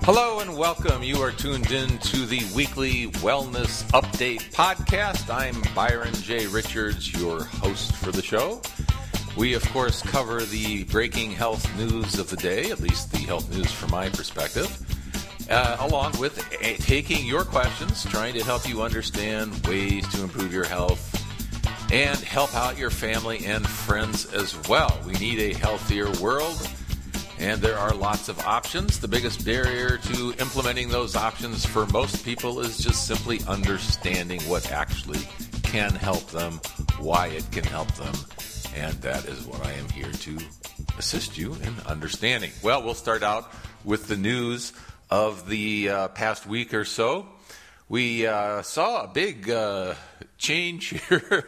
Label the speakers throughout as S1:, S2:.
S1: Hello and welcome. You are tuned in to the weekly Wellness Update podcast. I'm Byron J. Richards, your host for the show. We, of course, cover the breaking health news of the day, at least the health news from my perspective, along with taking your questions, trying to help you understand ways to improve your health and help out your family and friends as well. We need a healthier world. And there are lots of options. The biggest barrier to implementing those options for most people is just simply understanding what actually can help them, why it can help them. And that is what I am here to assist you in understanding. Well, we'll start out with the news of the past week or so. We saw a big change here.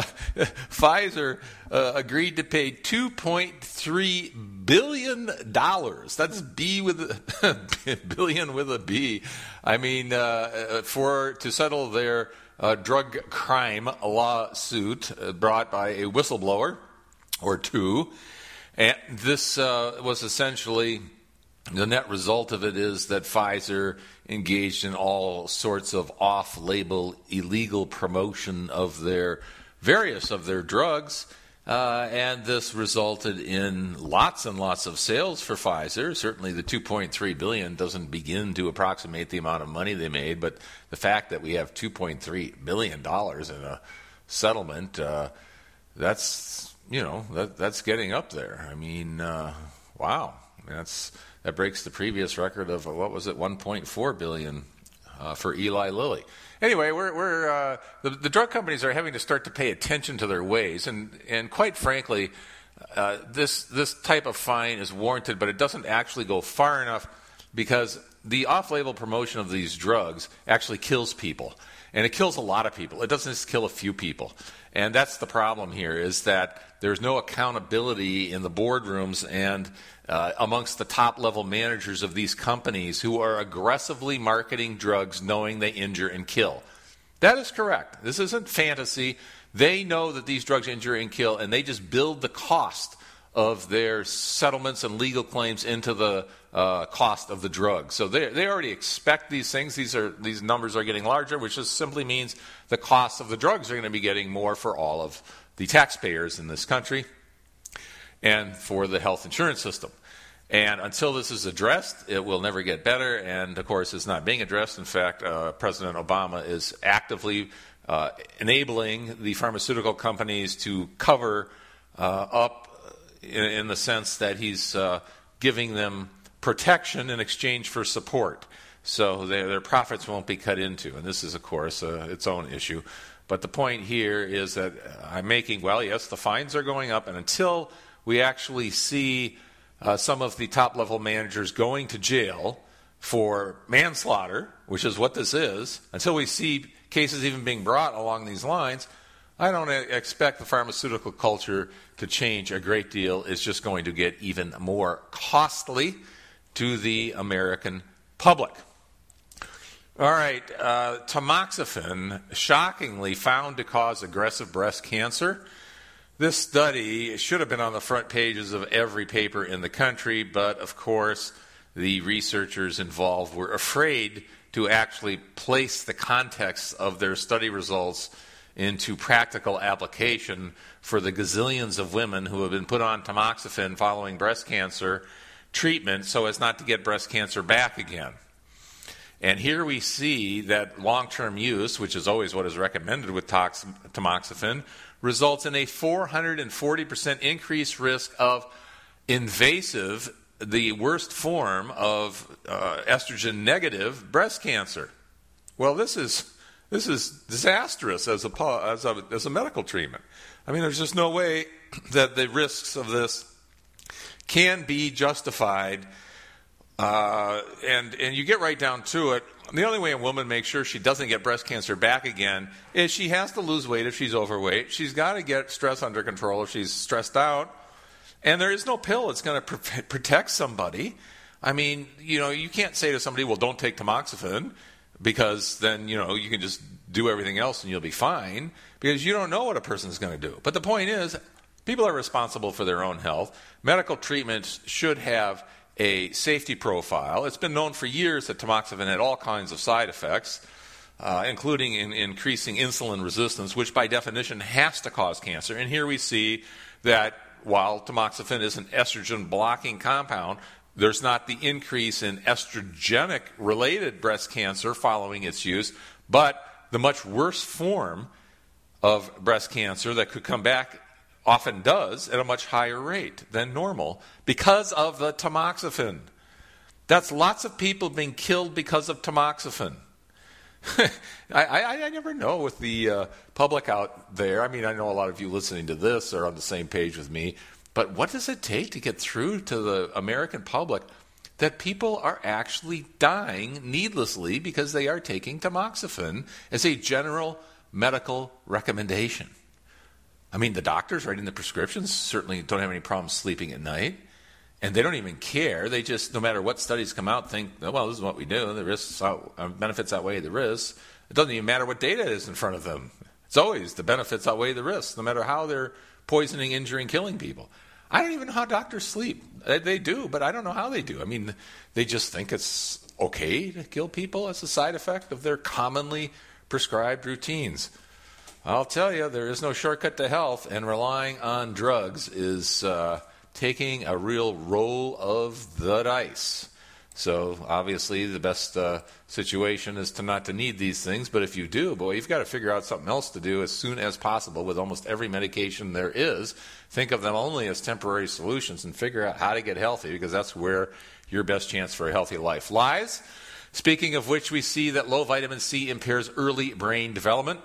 S1: Pfizer agreed to pay $2.3 billion. That's B with a billion with a B. I mean, to settle their drug crime lawsuit brought by a whistleblower or two. And this was essentially, the net result of it is that Pfizer engaged in all sorts of off-label illegal promotion of various of their drugs, and this resulted in lots and lots of sales for Pfizer. Certainly the $2.3 billion doesn't begin to approximate the amount of money they made, but the fact that we have $2.3 billion in a settlement, that's getting up there. I mean, wow, that breaks the previous record of, what was it, $1.4 billion for Eli Lilly. Anyway, the drug companies are having to start to pay attention to their ways, and quite frankly, this type of fine is warranted, but it doesn't actually go far enough because the off-label promotion of these drugs actually kills people, and it kills a lot of people. It doesn't just kill a few people, and that's the problem here, is that there's no accountability in the boardrooms and amongst the top-level managers of these companies who are aggressively marketing drugs knowing they injure and kill. That is correct. This isn't fantasy. They know that these drugs injure and kill, and they just build the cost of their settlements and legal claims into the cost of the drug. So they already expect these things. These numbers are getting larger, which just simply means the costs of the drugs are going to be getting more for all of the taxpayers in this country and for the health insurance system. And until this is addressed, it will never get better. And, of course, it's not being addressed. In fact, President Obama is actively enabling the pharmaceutical companies to cover up in the sense that he's giving them protection in exchange for support. So their profits won't be cut into. And this is, of course, its own issue. But the point here is that I'm making, yes, the fines are going up, and until we actually see some of the top-level managers going to jail for manslaughter, which is what this is, until we see cases even being brought along these lines, I don't expect the pharmaceutical culture to change a great deal. It's just going to get even more costly to the American public. All right, tamoxifen shockingly found to cause aggressive breast cancer. This study should have been on the front pages of every paper in the country, but of course the researchers involved were afraid to actually place the context of their study results into practical application for the gazillions of women who have been put on tamoxifen following breast cancer treatment so as not to get breast cancer back again. And here we see that long-term use, which is always what is recommended with tamoxifen, results in a 440% increased risk of invasive, the worst form of estrogen-negative breast cancer. Well, this is disastrous as a medical treatment. I mean, there's just no way that the risks of this can be justified. And you get right down to it. The only way a woman makes sure she doesn't get breast cancer back again is she has to lose weight if she's overweight. She's got to get stress under control if she's stressed out. And there is no pill that's going to protect somebody. I mean, you can't say to somebody, well, don't take tamoxifen, because then, you can just do everything else and you'll be fine, because you don't know what a person's going to do. But the point is, people are responsible for their own health. Medical treatments should have a safety profile. It's been known for years that tamoxifen had all kinds of side effects, including in increasing insulin resistance, which by definition has to cause cancer. And here we see that while tamoxifen is an estrogen-blocking compound, there's not the increase in estrogenic-related breast cancer following its use, but the much worse form of breast cancer that could come back often does at a much higher rate than normal because of the tamoxifen. That's lots of people being killed because of tamoxifen. I never know with the public out there. I mean, I know a lot of you listening to this are on the same page with me, but what does it take to get through to the American public that people are actually dying needlessly because they are taking tamoxifen as a general medical recommendation? I mean, the doctors writing the prescriptions certainly don't have any problems sleeping at night, and they don't even care. They just, no matter what studies come out, think, well, this is what we do. The risks, benefits outweigh the risks. It doesn't even matter what data is in front of them. It's always the benefits outweigh the risks, no matter how they're poisoning, injuring, killing people. I don't even know how doctors sleep. They do, but I don't know how they do. I mean, they just think it's okay to kill people as a side effect of their commonly prescribed routines. I'll tell you, there is no shortcut to health, and relying on drugs is taking a real roll of the dice. So obviously the best situation is to not to need these things, but if you do, boy, you've got to figure out something else to do as soon as possible with almost every medication there is. Think of them only as temporary solutions and figure out how to get healthy, because that's where your best chance for a healthy life lies. Speaking of which, we see that low vitamin C impairs early brain development.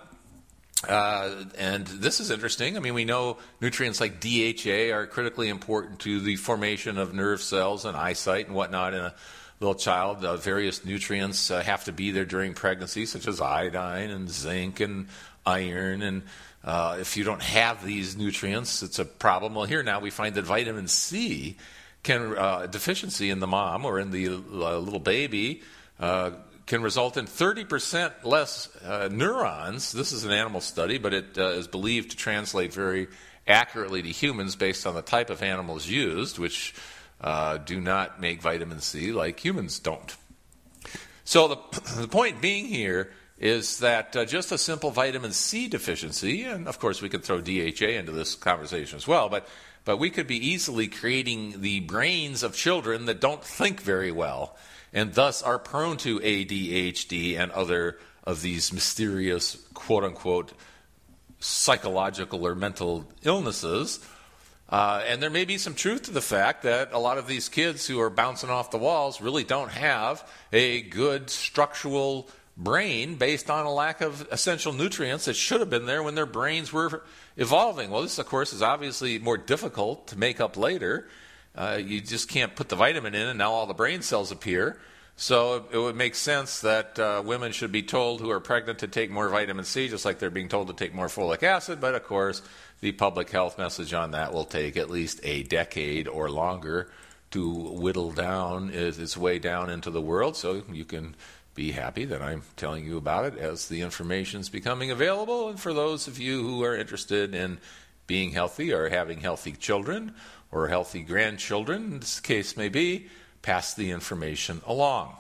S1: And this is interesting. I mean, we know nutrients like DHA are critically important to the formation of nerve cells and eyesight and whatnot in a little child. Various nutrients have to be there during pregnancy, such as iodine and zinc and iron. And if you don't have these nutrients, it's a problem. Well, here now we find that vitamin C deficiency in the mom or in the little baby can result in 30% less neurons. This is an animal study, but it is believed to translate very accurately to humans based on the type of animals used, which do not make vitamin C like humans don't. So the point being here is that just a simple vitamin C deficiency, and of course we could throw DHA into this conversation as well, but we could be easily creating the brains of children that don't think very well, and thus are prone to ADHD and other of these mysterious, quote-unquote, psychological or mental illnesses. And there may be some truth to the fact that a lot of these kids who are bouncing off the walls really don't have a good structural brain based on a lack of essential nutrients that should have been there when their brains were evolving. Well, this, of course, is obviously more difficult to make up later. You just can't put the vitamin in and now all the brain cells appear. So it would make sense that women should be told who are pregnant to take more vitamin C, just like they're being told to take more folic acid. But, of course, the public health message on that will take at least a decade or longer to whittle down its way down into the world. So you can be happy that I'm telling you about it as the information's becoming available. And for those of you who are interested in being healthy or having healthy children or healthy grandchildren, as the case may be, pass the information along.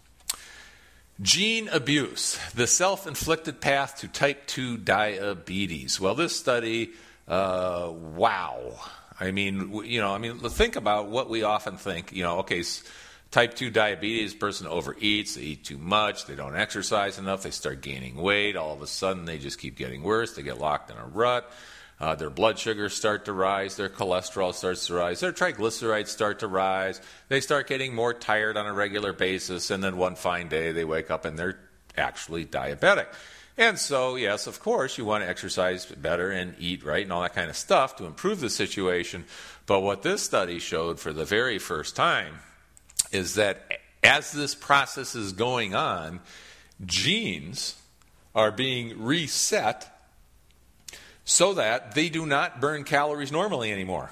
S1: Gene abuse, the self-inflicted path to type 2 diabetes. Well, this study, wow. I mean, think about what we often think. Okay, type 2 diabetes, person overeats, they eat too much, they don't exercise enough, they start gaining weight, all of a sudden they just keep getting worse, they get locked in a rut. Their blood sugars start to rise, their cholesterol starts to rise, their triglycerides start to rise, they start getting more tired on a regular basis, and then one fine day they wake up and they're actually diabetic. And so, yes, of course, you want to exercise better and eat right and all that kind of stuff to improve the situation. But what this study showed for the very first time is that as this process is going on, genes are being reset so that they do not burn calories normally anymore.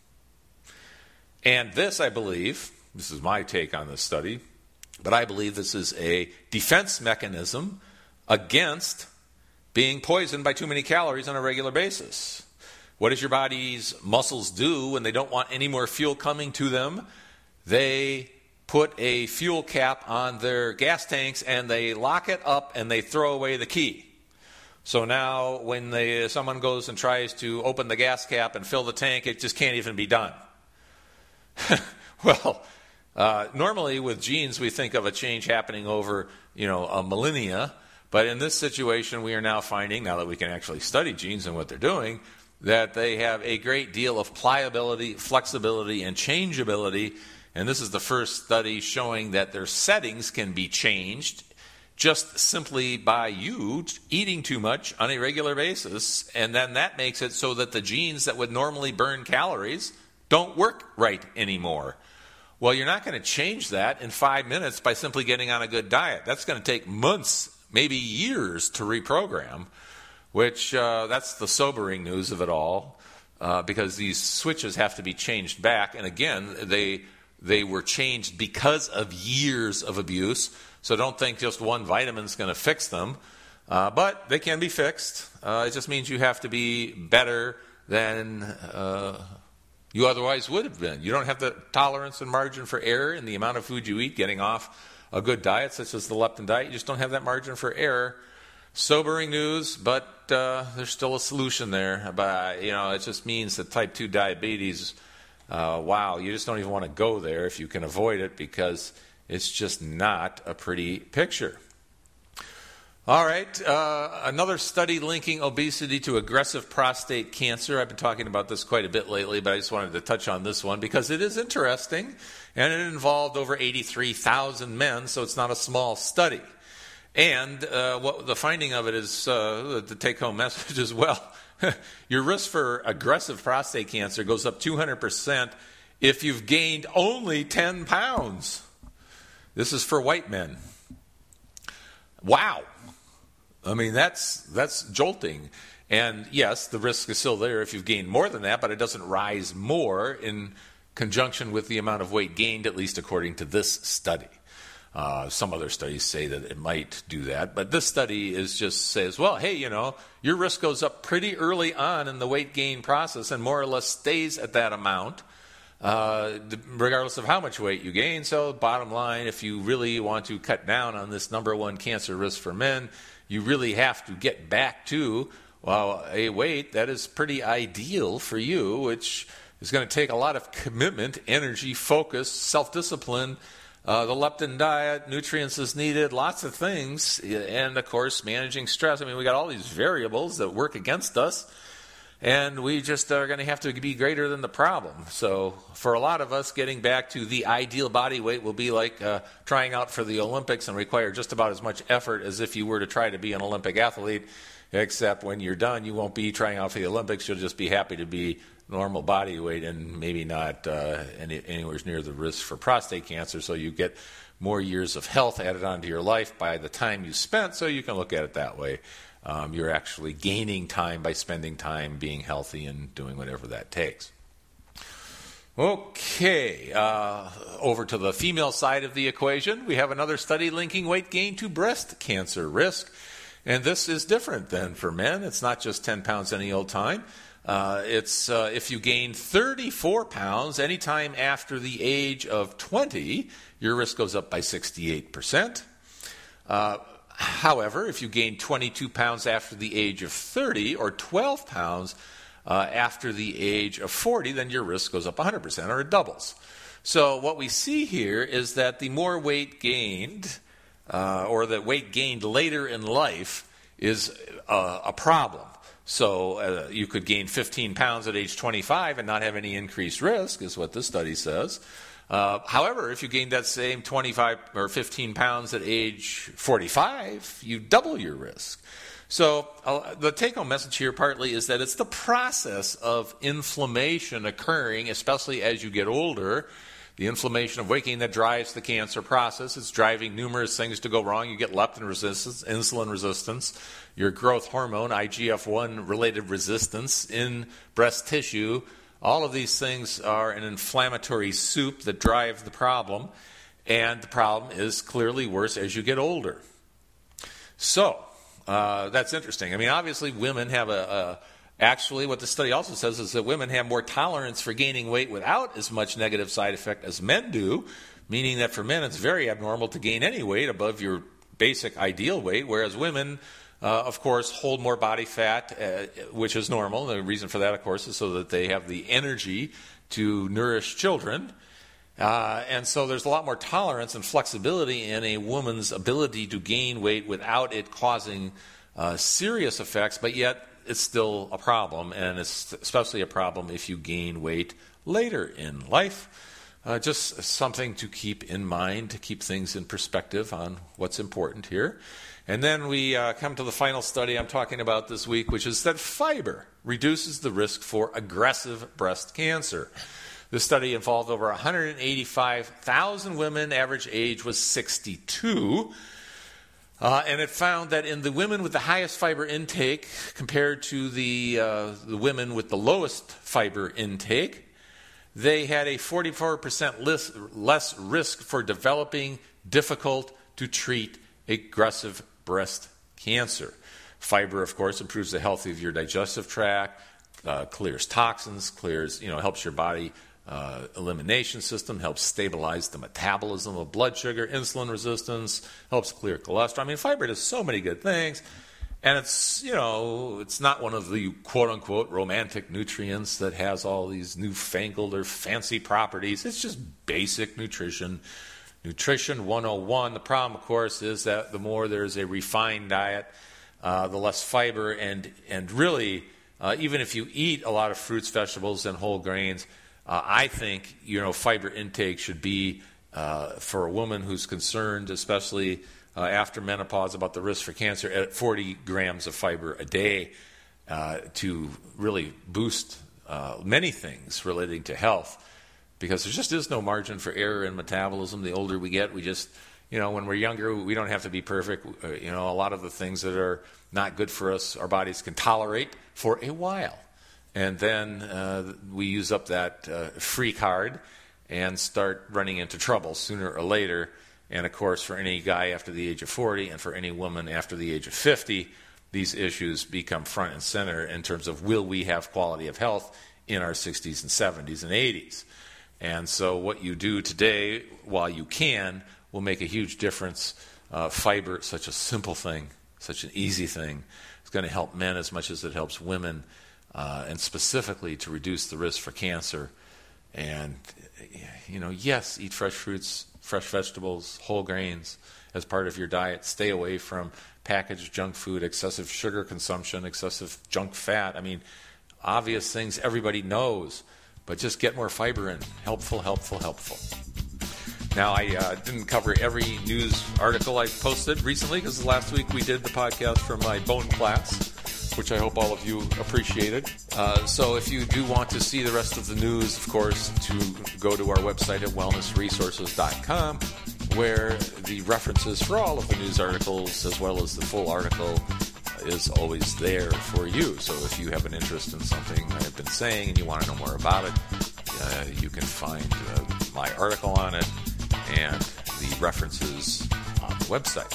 S1: And this, I believe, this is my take on this study, but I believe this is a defense mechanism against being poisoned by too many calories on a regular basis. What does your body's muscles do when they don't want any more fuel coming to them? they put a fuel cap on their gas tanks and they lock it up and they throw away the key. So now when someone goes and tries to open the gas cap and fill the tank, it just can't even be done. Well, normally with genes we think of a change happening over, a millennia. But in this situation, we are now finding, now that we can actually study genes and what they're doing, that they have a great deal of pliability, flexibility, and changeability. And this is the first study showing that their settings can be changed just simply by you eating too much on a regular basis. And then that makes it so that the genes that would normally burn calories don't work right anymore. Well, you're not going to change that in 5 minutes by simply getting on a good diet. That's going to take months, maybe years to reprogram, which that's the sobering news of it all, because these switches have to be changed back. And again, they were changed because of years of abuse. So don't think just one vitamin's going to fix them. But they can be fixed. It just means you have to be better than you otherwise would have been. You don't have the tolerance and margin for error in the amount of food you eat, getting off a good diet, such as the leptin diet. You just don't have that margin for error. Sobering news, but there's still a solution there. But it just means that type 2 diabetes, you just don't even want to go there if you can avoid it, because it's just not a pretty picture. All right, another study linking obesity to aggressive prostate cancer. I've been talking about this quite a bit lately, but I just wanted to touch on this one because it is interesting, and it involved over 83,000 men, so it's not a small study. And what the finding of it is, the take-home message as well, your risk for aggressive prostate cancer goes up 200% if you've gained only 10 pounds. This is for white men. Wow. I mean, that's jolting. And yes, the risk is still there if you've gained more than that, but it doesn't rise more in conjunction with the amount of weight gained, at least according to this study. Some other studies say that it might do that, but this study says, well, hey, your risk goes up pretty early on in the weight gain process and more or less stays at that amount, regardless of how much weight you gain. So bottom line, if you really want to cut down on this number one cancer risk for men, you really have to get back to a weight that is pretty ideal for you, which is going to take a lot of commitment, energy, focus, self-discipline, the leptin diet, nutrients as needed, lots of things, and of course managing stress. I mean, we got all these variables that work against us, and we just are going to have to be greater than the problem. So for a lot of us, getting back to the ideal body weight will be like trying out for the Olympics and require just about as much effort as if you were to try to be an Olympic athlete, except when you're done, you won't be trying out for the Olympics. You'll just be happy to be normal body weight and maybe not anywhere near the risk for prostate cancer. So you get more years of health added onto your life by the time you spent, so you can look at it that way. You're actually gaining time by spending time being healthy and doing whatever that takes. Okay, over to the female side of the equation, we have another study linking weight gain to breast cancer risk. And this is different than for men. It's not just 10 pounds any old time. It's if you gain 34 pounds anytime after the age of 20, your risk goes up by 68%. However, if you gain 22 pounds after the age of 30 or 12 pounds after the age of 40, then your risk goes up 100%, or it doubles. So what we see here is that the more weight gained, or the weight gained later in life, is a problem. So you could gain 15 pounds at age 25 and not have any increased risk, is what this study says. However, if you gain that same 25 or 15 pounds at age 45, you double your risk. So the take-home message here partly is that it's the process of inflammation occurring, especially as you get older. The inflammation of weight gain that drives the cancer process. It's driving numerous things to go wrong. You get leptin resistance, insulin resistance, your growth hormone, IGF-1 related resistance in breast tissue. All of these things are an inflammatory soup that drive the problem, and the problem is clearly worse as you get older. So that's interesting. I mean, obviously women have Actually, what the study also says is that women have more tolerance for gaining weight without as much negative side effect as men do, meaning that for men it's very abnormal to gain any weight above your basic ideal weight, whereas women, of course, hold more body fat, which is normal. The reason for that, of course, is so that they have the energy to nourish children. And so there's a lot more tolerance and flexibility in a woman's ability to gain weight without it causing serious effects, but yet it's still a problem, and it's especially a problem if you gain weight later in life. Just something to keep in mind, to keep things in perspective on what's important here. And then we come to the final study I'm talking about this week, which is that fiber reduces the risk for aggressive breast cancer. This study involved over 185,000 women. Average age was 62. And it found that in the women with the highest fiber intake compared to the women with the lowest fiber intake, they had a 44% less risk for developing difficult-to-treat aggressive breast cancer. Fiber, of course, improves the health of your digestive tract, clears toxins, helps your body elimination system, helps stabilize the metabolism of blood sugar, insulin resistance, helps clear cholesterol. I mean, fiber does so many good things, and it's not one of the quote-unquote romantic nutrients that has all these newfangled or fancy properties. It's just basic nutrition. Nutrition 101. The problem, of course, is that the more there's a refined diet, the less fiber, and really, even if you eat a lot of fruits, vegetables, and whole grains, I think fiber intake should be for a woman who's concerned, especially after menopause, about the risk for cancer, at 40 grams of fiber a day to really boost many things relating to health, because there just is no margin for error in metabolism. The older we get, we just, when we're younger, we don't have to be perfect. A lot of the things that are not good for us, our bodies can tolerate for a while. And then we use up that free card and start running into trouble sooner or later. And, of course, for any guy after the age of 40 and for any woman after the age of 50, these issues become front and center in terms of will we have quality of health in our 60s and 70s and 80s. And so what you do today, while you can, will make a huge difference. Fiber, such a simple thing, such an easy thing, is going to help men as much as it helps women. And specifically to reduce the risk for cancer. And, yes, eat fresh fruits, fresh vegetables, whole grains as part of your diet. Stay away from packaged junk food, excessive sugar consumption, excessive junk fat. I mean, obvious things everybody knows, but just get more fiber in. Helpful, helpful, helpful. Now, I didn't cover every news article I posted recently, because last week we did the podcast from my bone class, which I hope all of you appreciated. So if you do want to see the rest of the news, of course, to go to our website at wellnessresources.com, where the references for all of the news articles, as well as the full article, is always there for you. So if you have an interest in something I've been saying and you want to know more about it, you can find my article on it and the references on the website.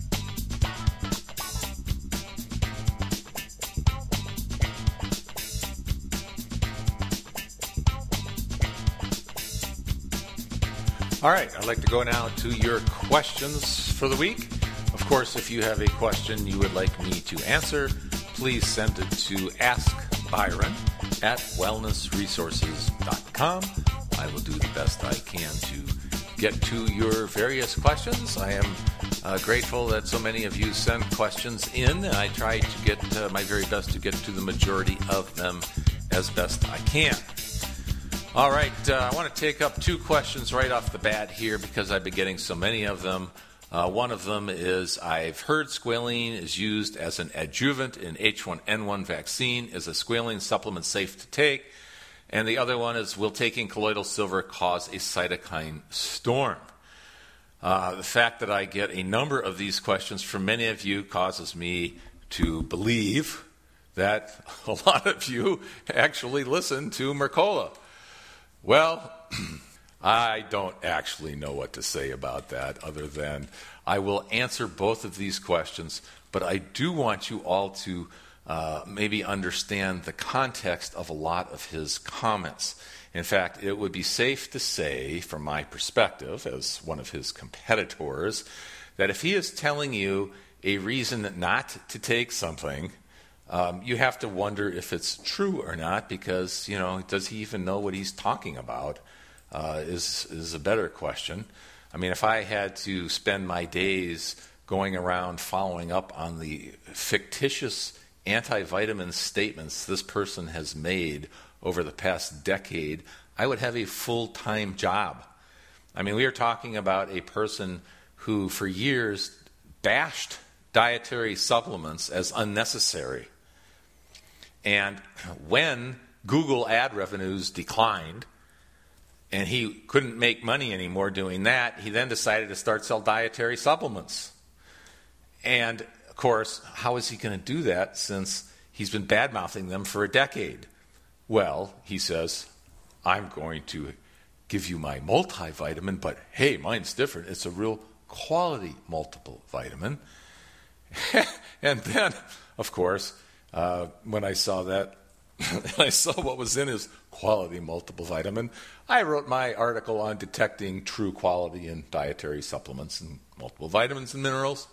S1: All right, I'd like to go now to your questions for the week. Of course, if you have a question you would like me to answer, please send it to askbyron@wellnessresources.com. I will do the best I can to get to your various questions. I am grateful that so many of you send questions in, and I try to get my very best to get to the majority of them as best I can. All right, I want to take up two questions right off the bat here because I've been getting so many of them. One of them is, I've heard squalene is used as an adjuvant in H1N1 vaccine. Is a squalene supplement safe to take? And the other one is, will taking colloidal silver cause a cytokine storm? The fact that I get a number of these questions from many of you causes me to believe that a lot of you actually listen to Mercola. Well, I don't actually know what to say about that other than I will answer both of these questions, but I do want you all to maybe understand the context of a lot of his comments. In fact, it would be safe to say, from my perspective as one of his competitors, that if he is telling you a reason not to take something, you have to wonder if it's true or not, because, does he even know what he's talking about is a better question. I mean, if I had to spend my days going around following up on the fictitious anti-vitamin statements this person has made over the past decade, I would have a full-time job. I mean, we are talking about a person who for years bashed dietary supplements as unnecessary. And when Google ad revenues declined and he couldn't make money anymore doing that, he then decided to start sell dietary supplements. And, of course, how is he going to do that since he's been bad-mouthing them for a decade? Well, he says, I'm going to give you my multivitamin, but hey, mine's different. It's a real quality multiple vitamin. And then, of course, when I saw that, I saw what was in his quality multiple vitamin, I wrote my article on detecting true quality in dietary supplements and multiple vitamins and minerals.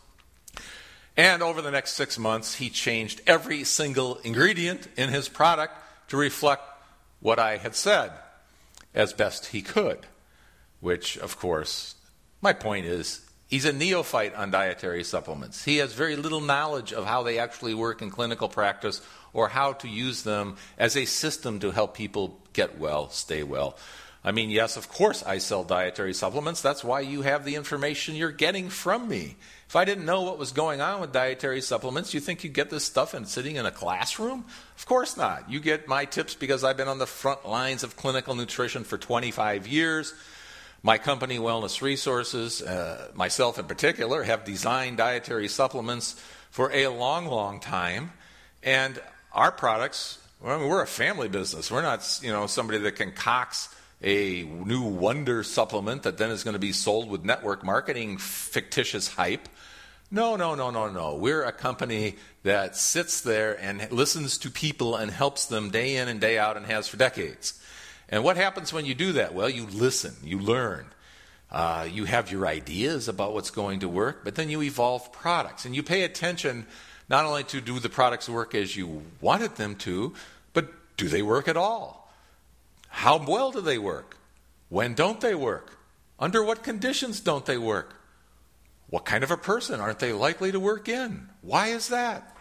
S1: And over the next 6 months, he changed every single ingredient in his product to reflect what I had said as best he could, which, of course, my point is, he's a neophyte on dietary supplements. He has very little knowledge of how they actually work in clinical practice or how to use them as a system to help people get well, stay well. I mean, yes, of course I sell dietary supplements. That's why you have the information you're getting from me. If I didn't know what was going on with dietary supplements, you think you'd get this stuff and sitting in a classroom? Of course not. You get my tips because I've been on the front lines of clinical nutrition for 25 years. My company, Wellness Resources, myself in particular, have designed dietary supplements for a long, long time. And our products, well, I mean, we're a family business. We're not, somebody that concocts a new wonder supplement that then is going to be sold with network marketing fictitious hype. No. We're a company that sits there and listens to people and helps them day in and day out and has for decades. And what happens when you do that? Well, you listen, you learn. You have your ideas about what's going to work, but then you evolve products. And you pay attention not only to do the products work as you wanted them to, but do they work at all? How well do they work? When don't they work? Under what conditions don't they work? What kind of a person aren't they likely to work in? Why is that?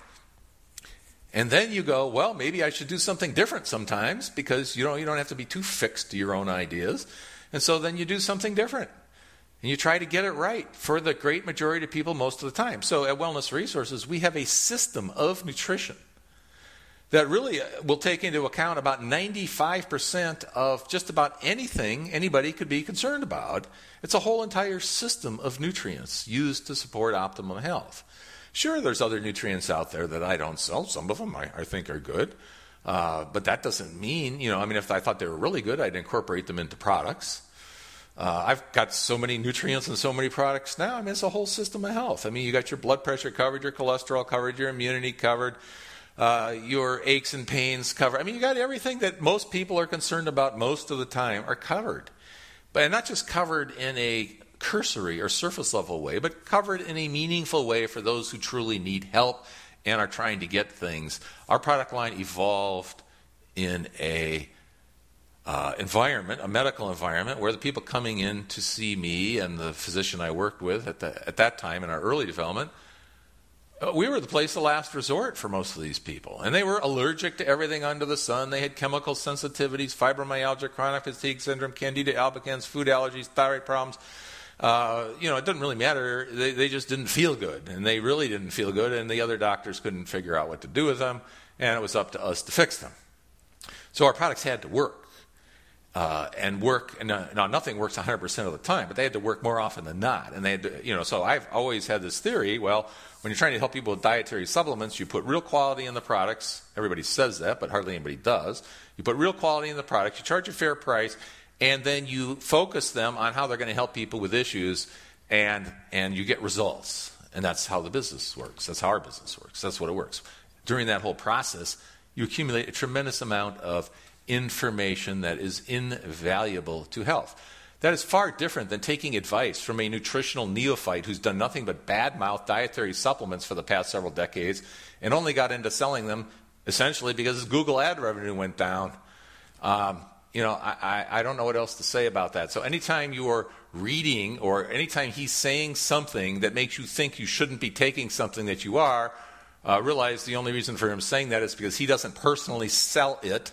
S1: And then you go, well, maybe I should do something different sometimes because you don't have to be too fixed to your own ideas. And so then you do something different. And you try to get it right for the great majority of people most of the time. So at Wellness Resources, we have a system of nutrition that really will take into account about 95% of just about anything anybody could be concerned about. It's a whole entire system of nutrients used to support optimum health. Sure, there's other nutrients out there that I don't sell. Some of them I think are good. But that doesn't mean, if I thought they were really good, I'd incorporate them into products. I've got so many nutrients and so many products now. It's a whole system of health. You got your blood pressure covered, your cholesterol covered, your immunity covered, your aches and pains covered. You got everything that most people are concerned about most of the time are covered. But not just covered in a cursory or surface level way, but covered in a meaningful way for those who truly need help and are trying to get things. Our product line evolved in a medical environment, where the people coming in to see me and the physician I worked with at that time in our early development, we were the place of last resort for most of these people. And they were allergic to everything under the sun. They had chemical sensitivities, fibromyalgia, chronic fatigue syndrome, candida albicans, food allergies, thyroid problems. It doesn't really matter. They just didn't feel good. And they really didn't feel good. And the other doctors couldn't figure out what to do with them. And it was up to us to fix them. So our products had to work. Now nothing works 100% of the time, but they had to work more often than not. And they had to, so I've always had this theory, well, when you're trying to help people with dietary supplements, you put real quality in the products. Everybody says that, but hardly anybody does. You put real quality in the products, you charge a fair price, and then you focus them on how they're going to help people with issues, and you get results. And that's how the business works. That's how our business works. That's what it works. during that whole process, you accumulate a tremendous amount of information that is invaluable to health. That is far different than taking advice from a nutritional neophyte who's done nothing but badmouth dietary supplements for the past several decades and only got into selling them essentially because his Google ad revenue went down. I don't know what else to say about that. So anytime you are reading or anytime he's saying something that makes you think you shouldn't be taking something that you are, realize the only reason for him saying that is because he doesn't personally sell it,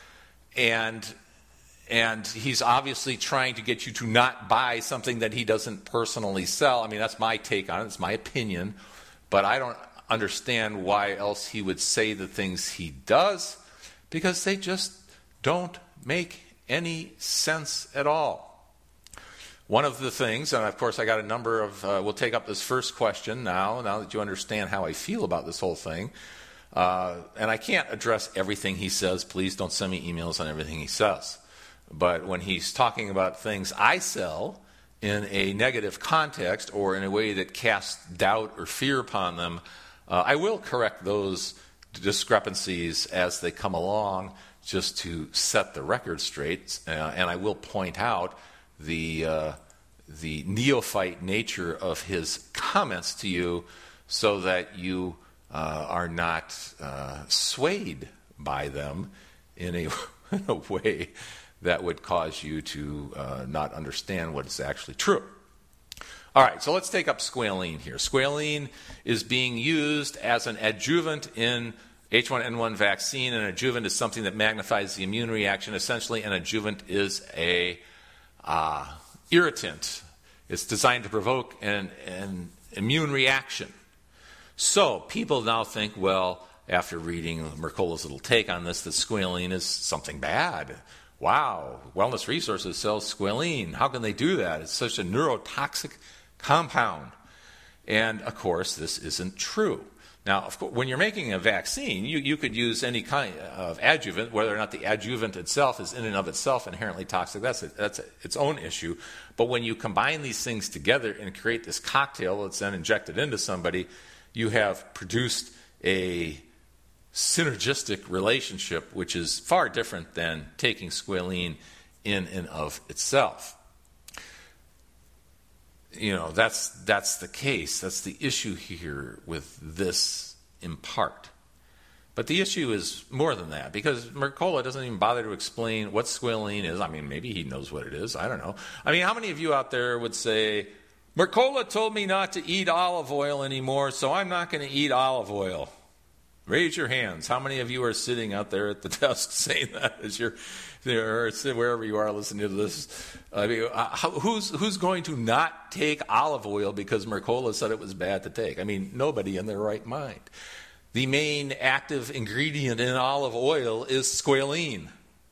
S1: and he's obviously trying to get you to not buy something that he doesn't personally sell. I mean, that's my take on it. It's my opinion. But I don't understand why else he would say the things he does, because they just don't make any sense at all. One of the things, and of course I got a number of, we'll take up this first question now that you understand how I feel about this whole thing. And I can't address everything he says. Please don't send me emails on everything he says. But when he's talking about things I sell in a negative context or in a way that casts doubt or fear upon them, I will correct those discrepancies as they come along just to set the record straight. And I will point out the neophyte nature of his comments to you so that you are not swayed by them in a way that would cause you to not understand what is actually true. All right, so let's take up squalene here. Squalene is being used as an adjuvant in H1N1 vaccine. An adjuvant is something that magnifies the immune reaction. Essentially, an adjuvant is a irritant. It's designed to provoke an immune reaction. So people now think, well, after reading Mercola's little take on this, that squalene is something bad. Wow, Wellness Resources sells squalene. How can they do that? It's such a neurotoxic compound. And, of course, this isn't true. Now, of course, when you're making a vaccine, you could use any kind of adjuvant, whether or not the adjuvant itself is in and of itself inherently toxic. That's its own issue. But when you combine these things together and create this cocktail that's then injected into somebody, you have produced a synergistic relationship, which is far different than taking squalene in and of itself. That's the case. That's the issue here with this in part. But the issue is more than that, because Mercola doesn't even bother to explain what squalene is. I mean, maybe he knows what it is. I don't know. I mean, how many of you out there would say, Mercola told me not to eat olive oil anymore, so I'm not going to eat olive oil? Raise your hands. How many of you are sitting out there at the desk saying that as you're there, or wherever you are listening to this? I mean, who's going to not take olive oil because Mercola said it was bad to take? I mean, nobody in their right mind. The main active ingredient in olive oil is squalene.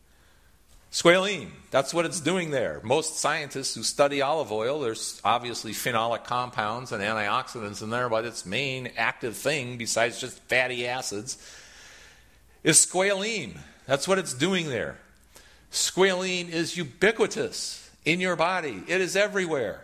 S1: Squalene, that's what it's doing there. Most scientists who study olive oil, there's obviously phenolic compounds and antioxidants in there, but its main active thing, besides just fatty acids, is squalene. That's what it's doing there. Squalene is ubiquitous in your body. It is everywhere.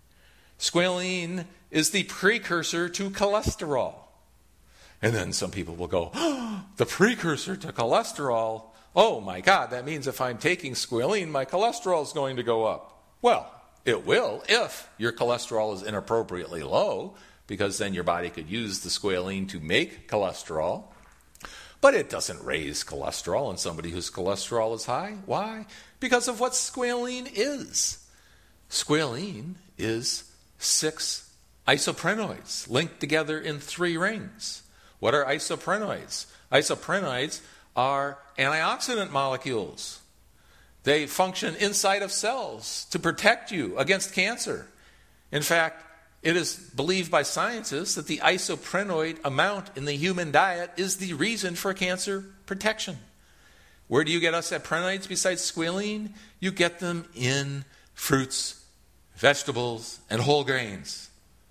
S1: Squalene is the precursor to cholesterol. And then some people will go, oh, the precursor to cholesterol? Oh my God, that means if I'm taking squalene, my cholesterol is going to go up. Well, it will if your cholesterol is inappropriately low, because then your body could use the squalene to make cholesterol. But it doesn't raise cholesterol in somebody whose cholesterol is high. Why? Because of what squalene is. Squalene is 6 isoprenoids linked together in 3 rings. What are isoprenoids? Isoprenoids are antioxidant molecules. They function inside of cells to protect you against cancer. In fact, it is believed by scientists that the isoprenoid amount in the human diet is the reason for cancer protection. Where do you get isoprenoids besides squalene? You get them in fruits, vegetables, and whole grains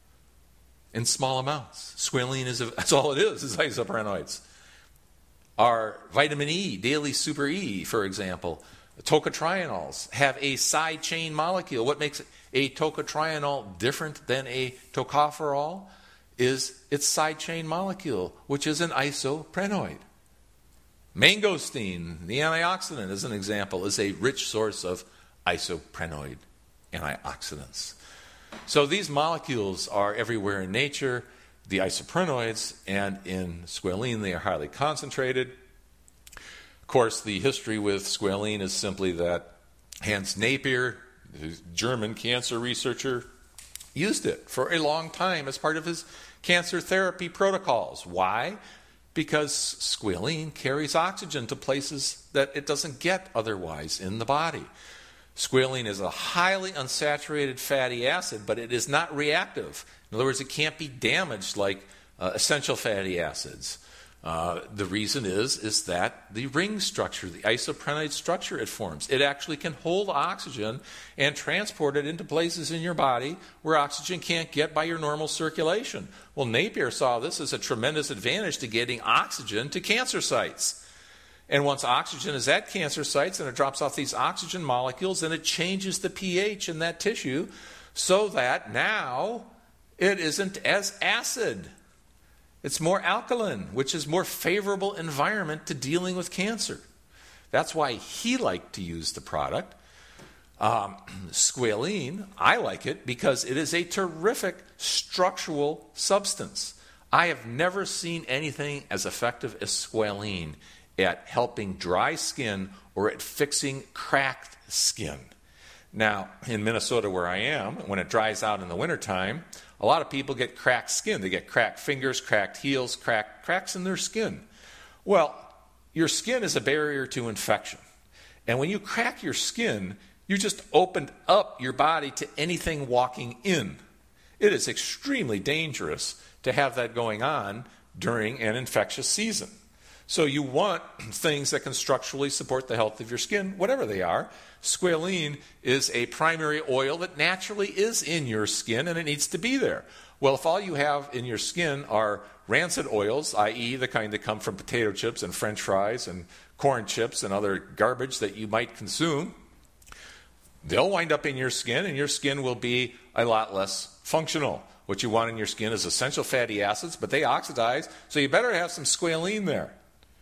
S1: in small amounts. Squalene that's all it is isoprenoids. Our vitamin E, daily super E, for example, tocotrienols have a side chain molecule. What makes a tocotrienol different than a tocopherol? is its side chain molecule, which is an isoprenoid. Mangosteen, the antioxidant, as an example, is a rich source of isoprenoid antioxidants. So these molecules are everywhere in nature, the isoprenoids, and in squalene they are highly concentrated. Of course, the history with squalene is simply that Hans Napier, the German cancer researcher, used it for a long time as part of his cancer therapy protocols. Why? Because squalene carries oxygen to places that it doesn't get otherwise in the body. Squalene is a highly unsaturated fatty acid, but it is not reactive. In other words, it can't be damaged like essential fatty acids. The reason is that the ring structure, the isoprenoid structure it forms, it actually can hold oxygen and transport it into places in your body where oxygen can't get by your normal circulation. Well, Napier saw this as a tremendous advantage to getting oxygen to cancer sites. And once oxygen is at cancer sites and it drops off these oxygen molecules, then it changes the pH in that tissue so that now it isn't as acid. It's more alkaline, which is more favorable environment to dealing with cancer. That's why he liked to use the product. Squalene, I like it because it is a terrific structural substance. I have never seen anything as effective as squalene at helping dry skin or at fixing cracked skin. Now, in Minnesota where I am, when it dries out in the wintertime, a lot of people get cracked skin. They get cracked fingers, cracked heels, cracks in their skin. Well, your skin is a barrier to infection. And when you crack your skin, you just opened up your body to anything walking in. It is extremely dangerous to have that going on during an infectious season. So you want things that can structurally support the health of your skin, whatever they are. Squalene is a primary oil that naturally is in your skin, and it needs to be there. Well, if all you have in your skin are rancid oils, i.e. the kind that come from potato chips and French fries and corn chips and other garbage that you might consume, they'll wind up in your skin, and your skin will be a lot less functional. What you want in your skin is essential fatty acids, but they oxidize, so you better have some squalene there.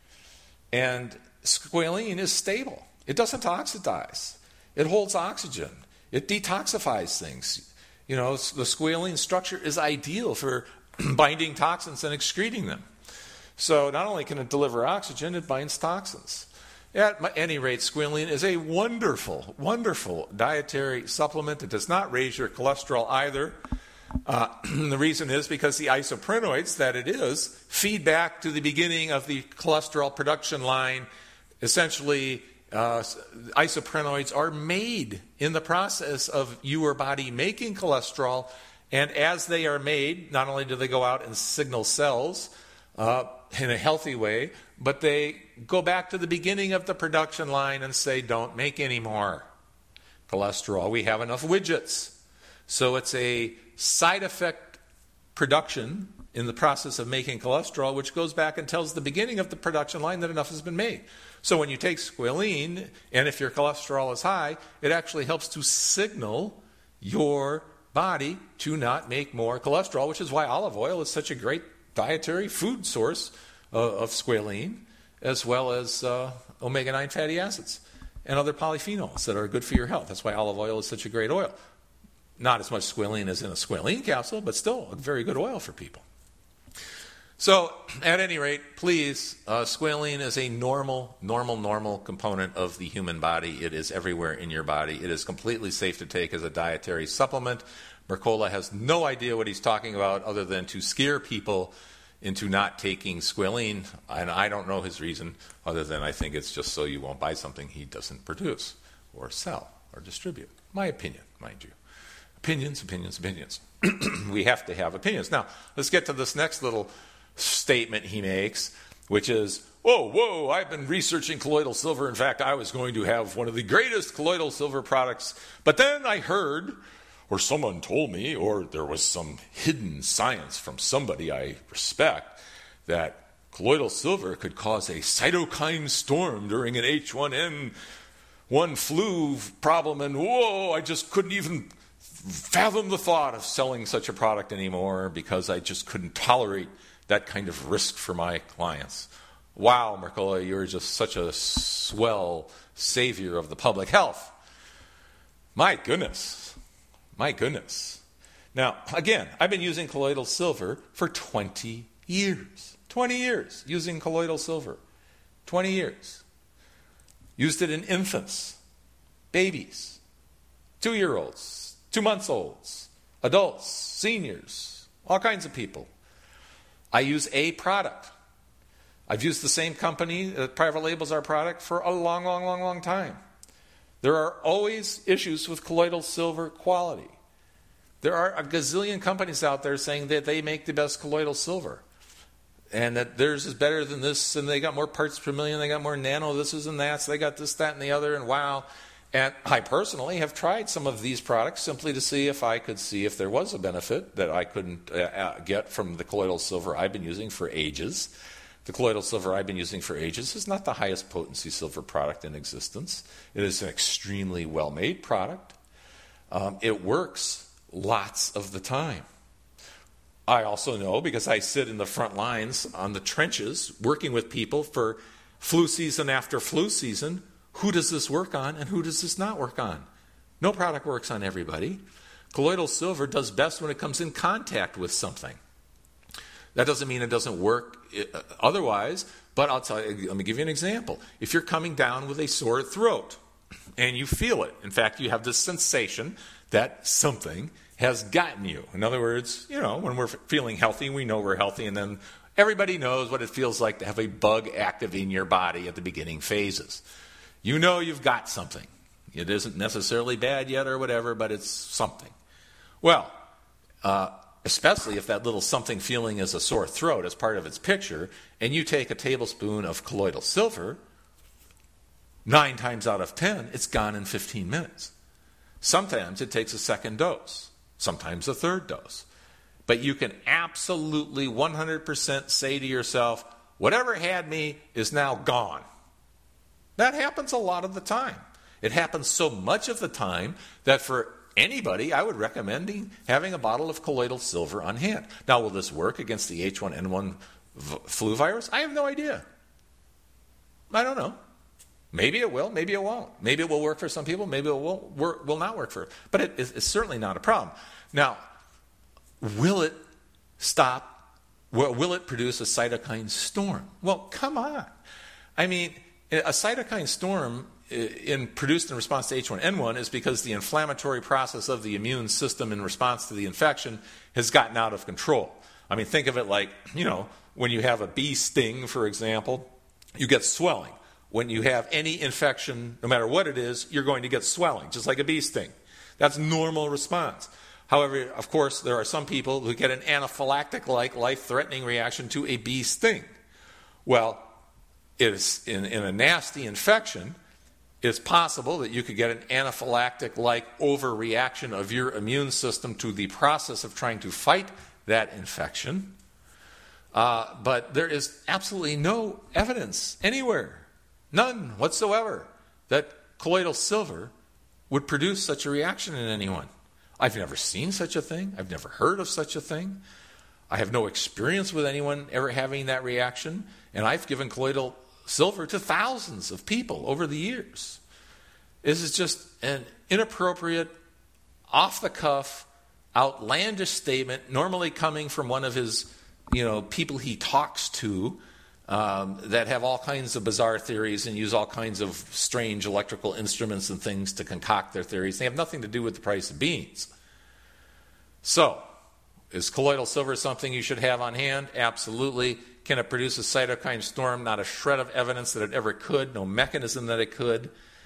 S1: And squalene is stable. It doesn't oxidize. It holds oxygen. It detoxifies things. You know, the squalene structure is ideal for binding toxins and excreting them. So not only can it deliver oxygen, it binds toxins. At any rate, squalene is a wonderful, wonderful dietary supplement. It does not raise your cholesterol either. The reason is because the isoprenoids that it is feed back to the beginning of the cholesterol production line. Essentially, isoprenoids are made in the process of your body making cholesterol, and as they are made, not only do they go out and signal cells in a healthy way, but they go back to the beginning of the production line and say, don't make any more cholesterol. We have enough widgets. So it's a side effect production in the process of making cholesterol, which goes back and tells the beginning of the production line that enough has been made. So when you take squalene, and if your cholesterol is high, it actually helps to signal your body to not make more cholesterol, which is why olive oil is such a great dietary food source of squalene, as well as omega-9 fatty acids and other polyphenols that are good for your health. That's why olive oil is such a great oil. Not as much squalene as in a squalene capsule, but still a very good oil for people. So, at any rate, please, squalene is a normal component of the human body. It is everywhere in your body. It is completely safe to take as a dietary supplement. Mercola has no idea what he's talking about other than to scare people into not taking squalene, and I don't know his reason other than I think it's just so you won't buy something he doesn't produce or sell or distribute. My opinion, mind you. Opinions. We have to have opinions. Now, let's get to this next little statement he makes, which is, whoa, I've been researching colloidal silver. In fact, I was going to have one of the greatest colloidal silver products, but then I heard, or someone told me, or there was some hidden science from somebody I respect, that colloidal silver could cause a cytokine storm during an H1N1 flu problem, and whoa, I just couldn't even fathom the thought of selling such a product anymore because I just couldn't tolerate that kind of risk for my clients. Wow, Mercola, you're just such a swell savior of the public health. My goodness. My goodness. Now, again, I've been using colloidal silver for 20 years. 20 years using colloidal silver. 20 years. Used it in infants, babies, 2-year-olds, 2-month-olds, adults, seniors, all kinds of people. I use a product. I've used the same company that private labels our product for a long, long, long, long time. There are always issues with colloidal silver quality. There are a gazillion companies out there saying that they make the best colloidal silver and that theirs is better than this, and they got more parts per million, they got more nano this and that, so they got this, that, and the other, and wow. And I personally have tried some of these products simply to see if I could see if there was a benefit that I couldn't get from the colloidal silver I've been using for ages. The colloidal silver I've been using for ages is not the highest potency silver product in existence. It is an extremely well-made product. It works lots of the time. I also know, because I sit in the front lines on the trenches working with people for flu season after flu season, who does this work on and who does this not work on? No product works on everybody. Colloidal silver does best when it comes in contact with something. That doesn't mean it doesn't work otherwise, but I'll tell you, let me give you an example. If you're coming down with a sore throat and you feel it, in fact, you have this sensation that something has gotten you. In other words, when we're feeling healthy, we know we're healthy, and then everybody knows what it feels like to have a bug active in your body at the beginning phases. You know you've got something. It isn't necessarily bad yet or whatever, but it's something. Well, especially if that little something feeling is a sore throat as part of its picture, and you take a tablespoon of colloidal silver, 9 times out of 10, it's gone in 15 minutes. Sometimes it takes a second dose, sometimes a third dose. But you can absolutely 100% say to yourself, whatever had me is now gone. That happens a lot of the time. It happens so much of the time that for anybody, I would recommend having a bottle of colloidal silver on hand. Now, will this work against the H1N1 flu virus? I have no idea. I don't know. Maybe it will, maybe it won't. Maybe it will work for some people, maybe it will not work for. But it's certainly not a problem. Now, will it stop? Will it produce a cytokine storm? Well, come on. I mean, a cytokine storm produced in response to H1N1 is because the inflammatory process of the immune system in response to the infection has gotten out of control. I mean, think of it like, when you have a bee sting, for example, you get swelling. When you have any infection, no matter what it is, you're going to get swelling, just like a bee sting. That's normal response. However, of course, there are some people who get an anaphylactic-like, life-threatening reaction to a bee sting. Well, it's in a nasty infection, it's possible that you could get an anaphylactic-like overreaction of your immune system to the process of trying to fight that infection. But there is absolutely no evidence anywhere, none whatsoever, that colloidal silver would produce such a reaction in anyone. I've never seen such a thing. I've never heard of such a thing. I have no experience with anyone ever having that reaction, and I've given colloidal silver to thousands of people over the years. This is just an inappropriate, off-the-cuff, outlandish statement, normally coming from one of his, people he talks to, that have all kinds of bizarre theories and use all kinds of strange electrical instruments and things to concoct their theories. They have nothing to do with the price of beans. So, is colloidal silver something you should have on hand? Absolutely. Can it produce a cytokine storm? Not a shred of evidence that it ever could. No mechanism that it could.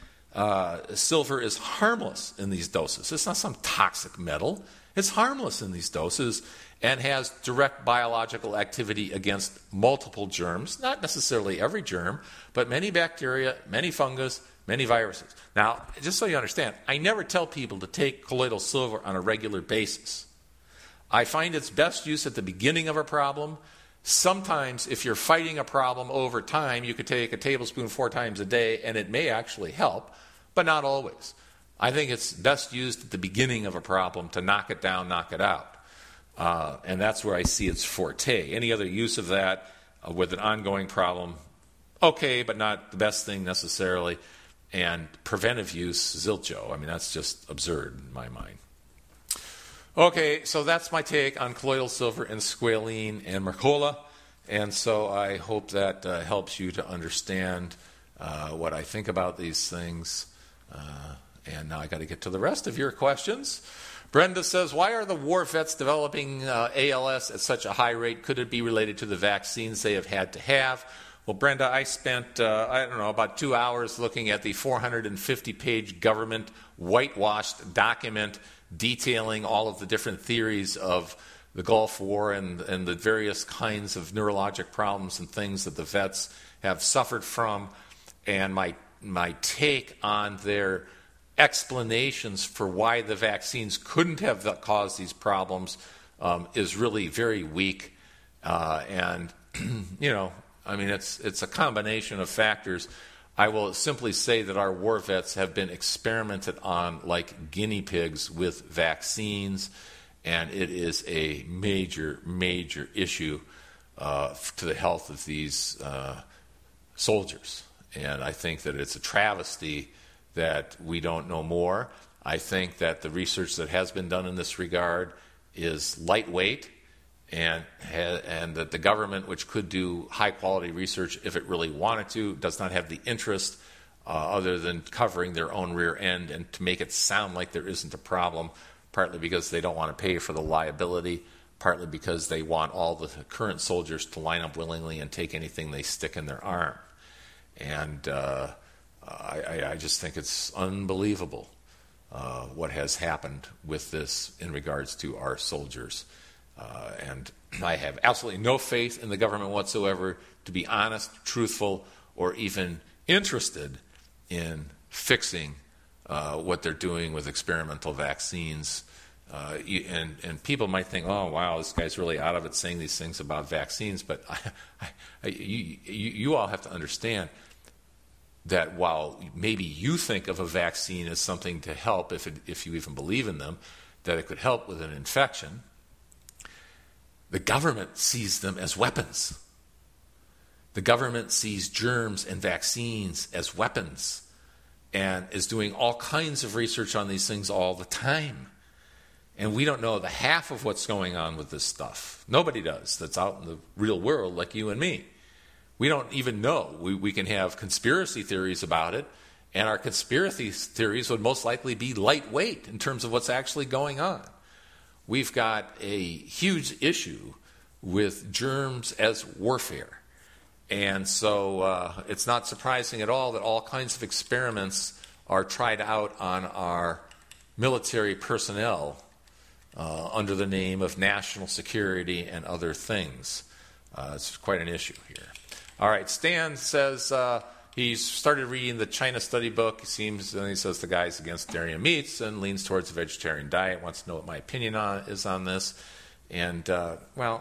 S1: Silver is harmless in these doses. It's not some toxic metal. It's harmless in these doses and has direct biological activity against multiple germs, not necessarily every germ, but many bacteria, many fungus, many viruses. Now, just so you understand, I never tell people to take colloidal silver on a regular basis. I find its best use at the beginning of a problem. Sometimes, if you're fighting a problem over time, you could take a tablespoon 4 times a day, and it may actually help, but not always. I think it's best used at the beginning of a problem to knock it down, knock it out. And that's where I see its forte. Any other use of that with an ongoing problem, okay, but not the best thing necessarily. And preventive use, zilcho. I mean, that's just absurd in my mind. Okay, so that's my take on colloidal silver and squalene and Mercola. And so I hope that helps you to understand what I think about these things. And now I got to get to the rest of your questions. Brenda says, why are the war vets developing ALS at such a high rate? Could it be related to the vaccines they have had to have? Well, Brenda, I spent, about 2 hours looking at the 450-page government whitewashed document detailing all of the different theories of the Gulf War and the various kinds of neurologic problems and things that the vets have suffered from. And my take on their explanations for why the vaccines couldn't have caused these problems is really very weak. It's a combination of factors. I will simply say that our war vets have been experimented on like guinea pigs with vaccines, and it is a major, major issue to the health of these soldiers. And I think that it's a travesty that we don't know more. I think that the research that has been done in this regard is lightweight, and that the government, which could do high-quality research if it really wanted to, does not have the interest other than covering their own rear end and to make it sound like there isn't a problem, partly because they don't want to pay for the liability, partly because they want all the current soldiers to line up willingly and take anything they stick in their arm. And I just think it's unbelievable what has happened with this in regards to our soldiers. And I have absolutely no faith in the government whatsoever to be honest, truthful, or even interested in fixing what they're doing with experimental vaccines. And people might think, oh, wow, this guy's really out of it saying these things about vaccines. But you all have to understand that while maybe you think of a vaccine as something to help, if you even believe in them, that it could help with an infection, the government sees them as weapons. The government sees germs and vaccines as weapons and is doing all kinds of research on these things all the time. And we don't know the half of what's going on with this stuff. Nobody does that's out in the real world like you and me. We don't even know. We can have conspiracy theories about it, and our conspiracy theories would most likely be lightweight in terms of what's actually going on. We've got a huge issue with germs as warfare. And so it's not surprising at all that all kinds of experiments are tried out on our military personnel under the name of national security and other things. It's quite an issue here. All right, Stan says he's started reading the China study book. He says the guy's against dairy and meats and leans towards a vegetarian diet, wants to know what my opinion is on this. And, I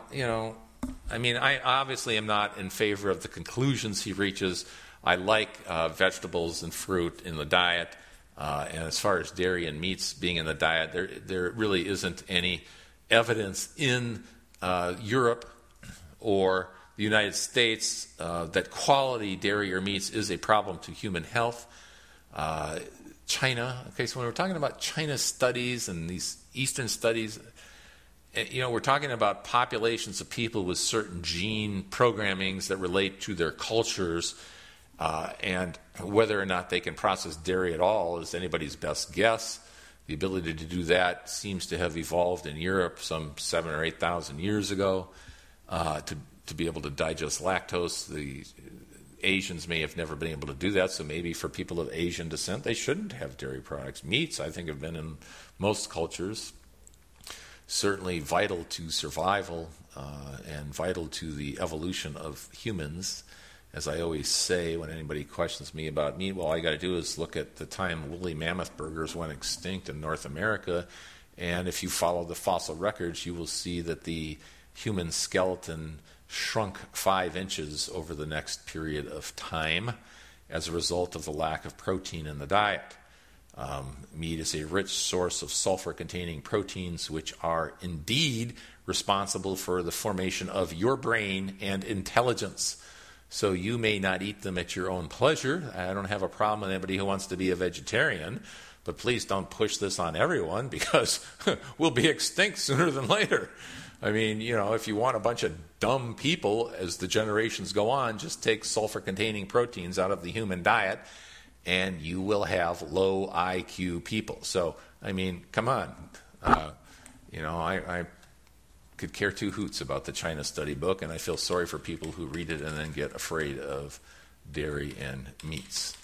S1: obviously am not in favor of the conclusions he reaches. I like vegetables and fruit in the diet. And as far as dairy and meats being in the diet, there really isn't any evidence in Europe or the United States that quality dairy or meats is a problem to human health. China, okay, so when we're talking about China studies and these Eastern studies, we're talking about populations of people with certain gene programmings that relate to their cultures, and whether or not they can process dairy at all is anybody's best guess. The ability to do that seems to have evolved in Europe some 7,000 or 8,000 years ago to be able to digest lactose. The Asians may have never been able to do that, so maybe for people of Asian descent, they shouldn't have dairy products. Meats, I think, have been in most cultures certainly vital to survival and vital to the evolution of humans. As I always say when anybody questions me about meat, well, all you got to do is look at the time woolly mammoth burgers went extinct in North America, and if you follow the fossil records, you will see that the human skeleton shrunk 5 inches over the next period of time as a result of the lack of protein in the diet. Meat is a rich source of sulfur-containing proteins, which are indeed responsible for the formation of your brain and intelligence. So you may not eat them at your own pleasure. I don't have a problem with anybody who wants to be a vegetarian, but please don't push this on everyone, because we'll be extinct sooner than later. I mean, if you want a bunch of dumb people as the generations go on, just take sulfur-containing proteins out of the human diet, and you will have low IQ people. So, I mean, come on. I could care two hoots about the China study book, and I feel sorry for people who read it and then get afraid of dairy and meats.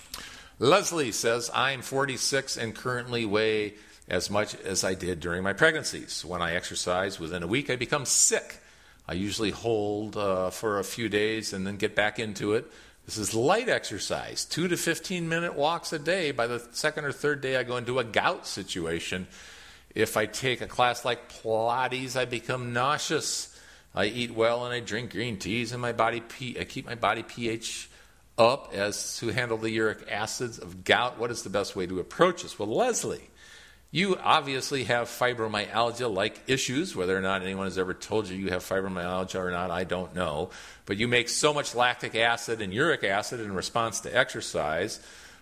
S1: Leslie says, I'm 46 and currently weigh as much as I did during my pregnancies. When I exercise, within a week I become sick. I usually hold for a few days and then get back into it. This is light exercise, 2 to 15-minute walks a day. By the second or third day, I go into a gout situation. If I take a class like Pilates, I become nauseous. I eat well and I drink green teas, and I keep my body pH up as to handle the uric acids of gout. What is the best way to approach this? Well, Leslie, you obviously have fibromyalgia-like issues. Whether or not anyone has ever told you have fibromyalgia or not, I don't know. But you make so much lactic acid and uric acid in response to exercise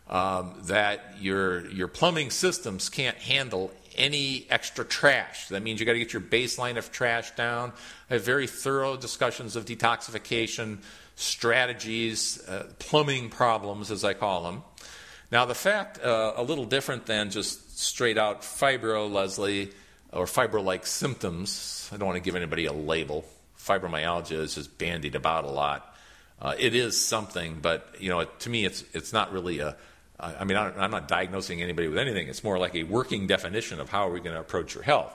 S1: that your plumbing systems can't handle any extra trash. That means you got to get your baseline of trash down. I have very thorough discussions of detoxification strategies, plumbing problems, as I call them. Now, the fact, a little different than just straight out fibro, Leslie, or fibro-like symptoms. I don't want to give anybody a label. Fibromyalgia is just bandied about a lot. It is something, but to me, it's not really I'm not diagnosing anybody with anything. It's more like a working definition of how are we going to approach your health.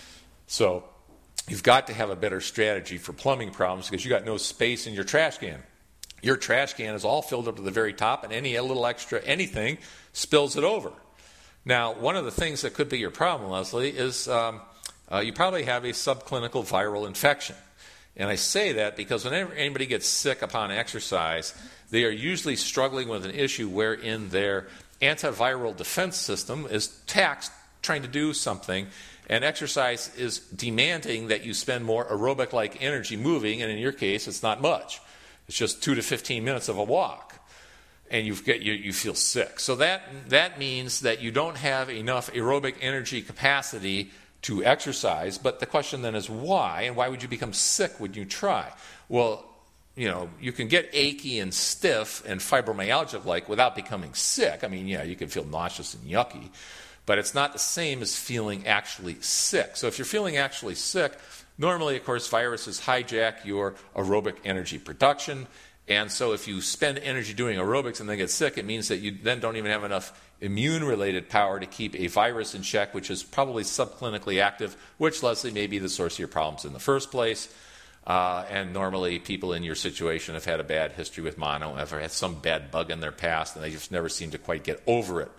S1: So you've got to have a better strategy for plumbing problems, because you got no space in your trash can. Your trash can is all filled up to the very top, and any little extra anything spills it over. Now, one of the things that could be your problem, Leslie, is you probably have a subclinical viral infection. And I say that because whenever anybody gets sick upon exercise, they are usually struggling with an issue wherein their antiviral defense system is taxed trying to do something, and exercise is demanding that you spend more aerobic-like energy moving, and in your case, it's not much. It's just 2 to 15 minutes of a walk, and you feel sick. So that means that you don't have enough aerobic energy capacity to exercise. But the question then is why, and why would you become sick when you try? Well, you can get achy and stiff and fibromyalgia-like without becoming sick. I mean, you can feel nauseous and yucky, but it's not the same as feeling actually sick. So if you're feeling actually sick, normally, of course, viruses hijack your aerobic energy production. And so if you spend energy doing aerobics and then get sick, it means that you then don't even have enough immune-related power to keep a virus in check, which is probably subclinically active, which, Leslie, may be the source of your problems in the first place. And normally people in your situation have had a bad history with mono, ever had some bad bug in their past, and they just never seem to quite get over it.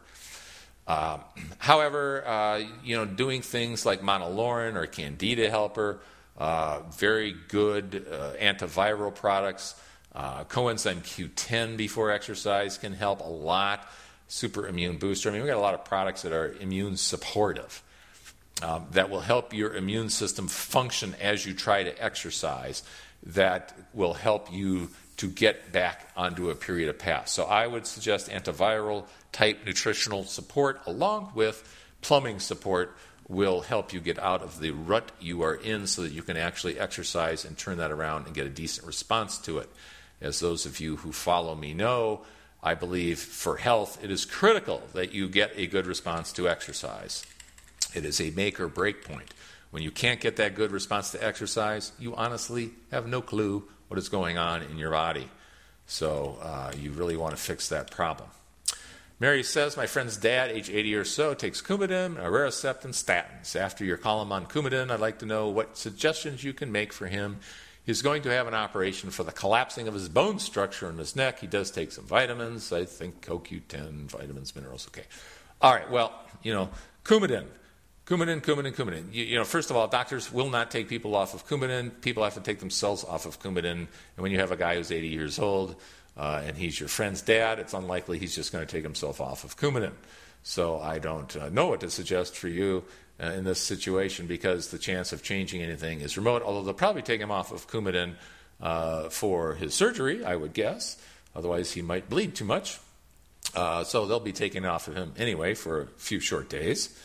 S1: However, doing things like monolaurin or Candida helper, very good antiviral products, coenzyme Q10 before exercise can help a lot. Super immune booster. I mean, we've got a lot of products that are immune supportive that will help your immune system function as you try to exercise, that will help you to get back onto a period of path. So I would suggest antiviral type nutritional support along with plumbing support will help you get out of the rut you are in so that you can actually exercise and turn that around and get a decent response to it. As those of you who follow me know, I believe for health it is critical that you get a good response to exercise. It is a make or break point. When you can't get that good response to exercise, you honestly have no clue what is going on in your body. So you really want to fix that problem. Mary says, my friend's dad, age 80 or so, takes Coumadin, Aricept, and statins. After your column on Coumadin, I'd like to know what suggestions you can make for him. He's going to have an operation for the collapsing of his bone structure in his neck. He does take some vitamins. I think CoQ10, vitamins, minerals. Okay. All right. Well, Coumadin. First of all, doctors will not take people off of Coumadin. People have to take themselves off of Coumadin. And when you have a guy who's 80 years old, and he's your friend's dad, it's unlikely he's just going to take himself off of Coumadin. So I don't know what to suggest for you in this situation, because the chance of changing anything is remote, although they'll probably take him off of Coumadin for his surgery, I would guess. Otherwise, he might bleed too much. So they'll be taking it off of him anyway for a few short days.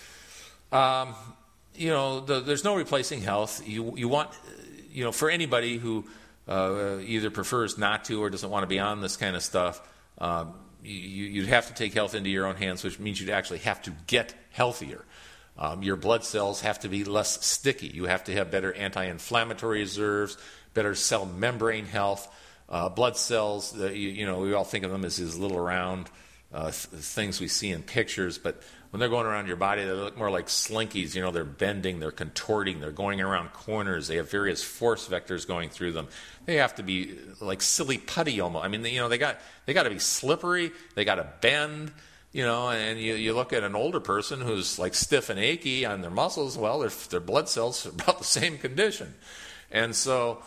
S1: There's no replacing health. You want, for anybody who either prefers not to or doesn't want to be on this kind of stuff, you'd have to take health into your own hands, which means you'd actually have to get healthier. Your blood cells have to be less sticky. You have to have better anti-inflammatory reserves, better cell membrane health. Blood cells, we all think of them as these little round things we see in pictures, but when they're going around your body, they look more like slinkies. They're bending, they're contorting, they're going around corners. They have various force vectors going through them. They have to be like silly putty almost. I mean, they got to be slippery. They got to bend. And you look at an older person who's like stiff and achy on their muscles. Well, their blood cells are about the same condition, and so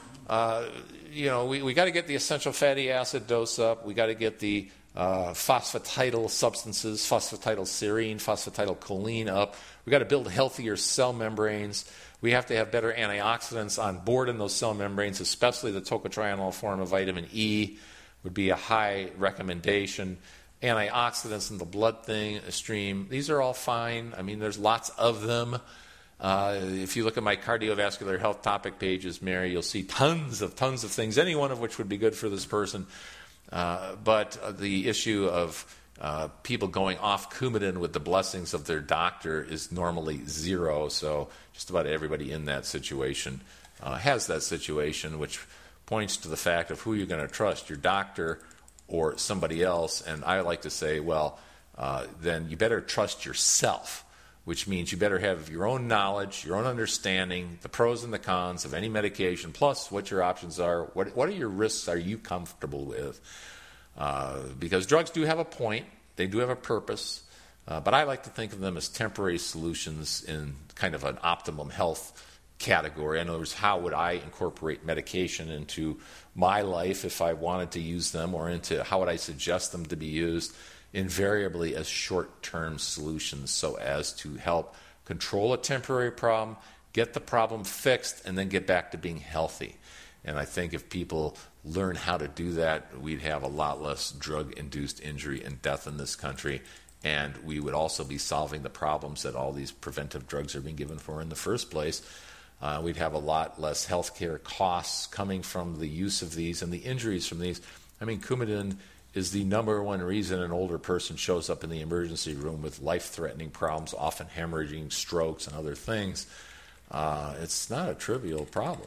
S1: we got to get the essential fatty acid dose up. We got to get the phosphatidyl substances, phosphatidylserine, phosphatidylcholine up. We got to build healthier cell membranes. We have to have better antioxidants on board in those cell membranes, especially the tocotrienol form of vitamin E would be a high recommendation. Antioxidants in the blood stream, these are all fine. I mean, there's lots of them. If you look at my cardiovascular health topic pages, Mary, you'll see tons of things, any one of which would be good for this person. But the issue of people going off Coumadin with the blessings of their doctor is normally zero. So just about everybody in that situation has that situation, which points to the fact of who you're going to trust, your doctor or somebody else. And I like to say, then you better trust yourself, which means you better have your own knowledge, your own understanding, the pros and the cons of any medication, plus what your options are. What are your risks are you comfortable with? Because drugs do have a point. They do have a purpose. But I like to think of them as temporary solutions in kind of an optimum health category. In other words, how would I incorporate medication into my life if I wanted to use them, or into how would I suggest them to be used? Invariably as short-term solutions, so as to help control a temporary problem, get the problem fixed, and then get back to being healthy. And I think if people learn how to do that, we'd have a lot less drug-induced injury and death in this country, and we would also be solving the problems that all these preventive drugs are being given for in the first place. We'd have a lot less healthcare costs coming from the use of these and the injuries from these. I mean, Coumadin is the number one reason an older person shows up in the emergency room with life-threatening problems, often hemorrhaging, strokes, and other things. It's not a trivial problem.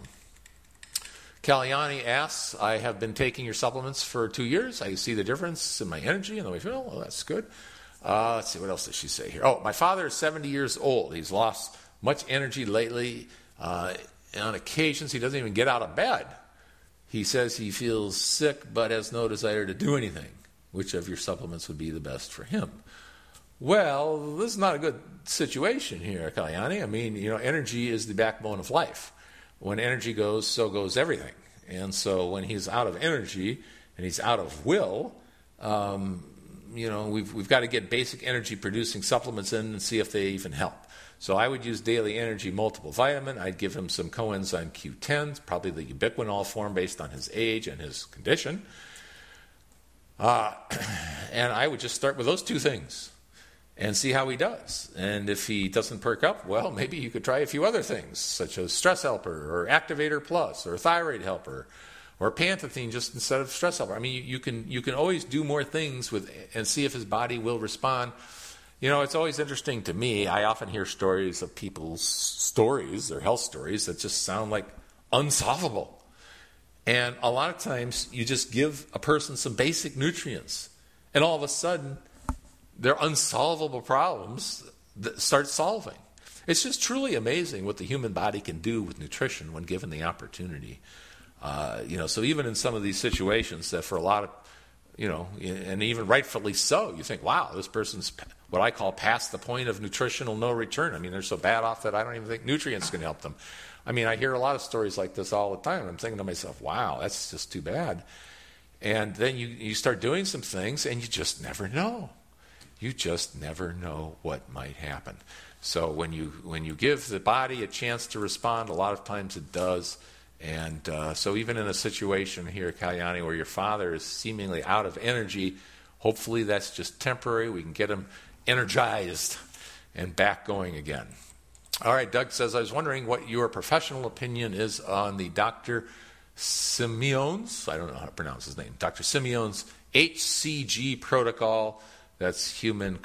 S1: Kalyani asks, I have been taking your supplements for 2 years. I see the difference in my energy and the way I feel. Well, that's good. Let's see, what else does she say here? Oh, my father is 70 years old. He's lost much energy lately. On occasions, he doesn't even get out of bed. He says he feels sick but has no desire to do anything. Which of your supplements would be the best for him? Well, this is not a good situation here, Kalyani. I mean, energy is the backbone of life. When energy goes, so goes everything. And so when he's out of energy and he's out of will, we've got to get basic energy-producing supplements in and see if they even help. So I would use Daily Energy Multiple Vitamin. I'd give him some coenzyme Q10, probably the ubiquinol form based on his age and his condition. And I would just start with those two things and see how he does. And if he doesn't perk up, well, maybe you could try a few other things, such as Stress Helper or Activator Plus or Thyroid Helper or Pantethine just instead of Stress Helper. I mean, you can always do more things and see if his body will respond. It's always interesting to me. I often hear stories of people's stories, their health stories, that just sound like unsolvable. And a lot of times you just give a person some basic nutrients, and all of a sudden their unsolvable problems start solving. It's just truly amazing what the human body can do with nutrition when given the opportunity. So even in some of these situations that for a lot of, and even rightfully so, you think, wow, this person's what I call past the point of nutritional no return. I mean, they're so bad off that I don't even think nutrients can help them. I mean, I hear a lot of stories like this all the time, and I'm thinking to myself, wow, that's just too bad. And then you start doing some things, and you just never know. You just never know what might happen. So when you give the body a chance to respond, a lot of times it does. And so even in a situation here, Kalyani, where your father is seemingly out of energy, hopefully that's just temporary. We can get him energized and back going again. All right, Doug says, I was wondering what your professional opinion is on the Dr. Simeon's, I don't know how to pronounce his name, Dr. Simeon's HCG protocol. That's human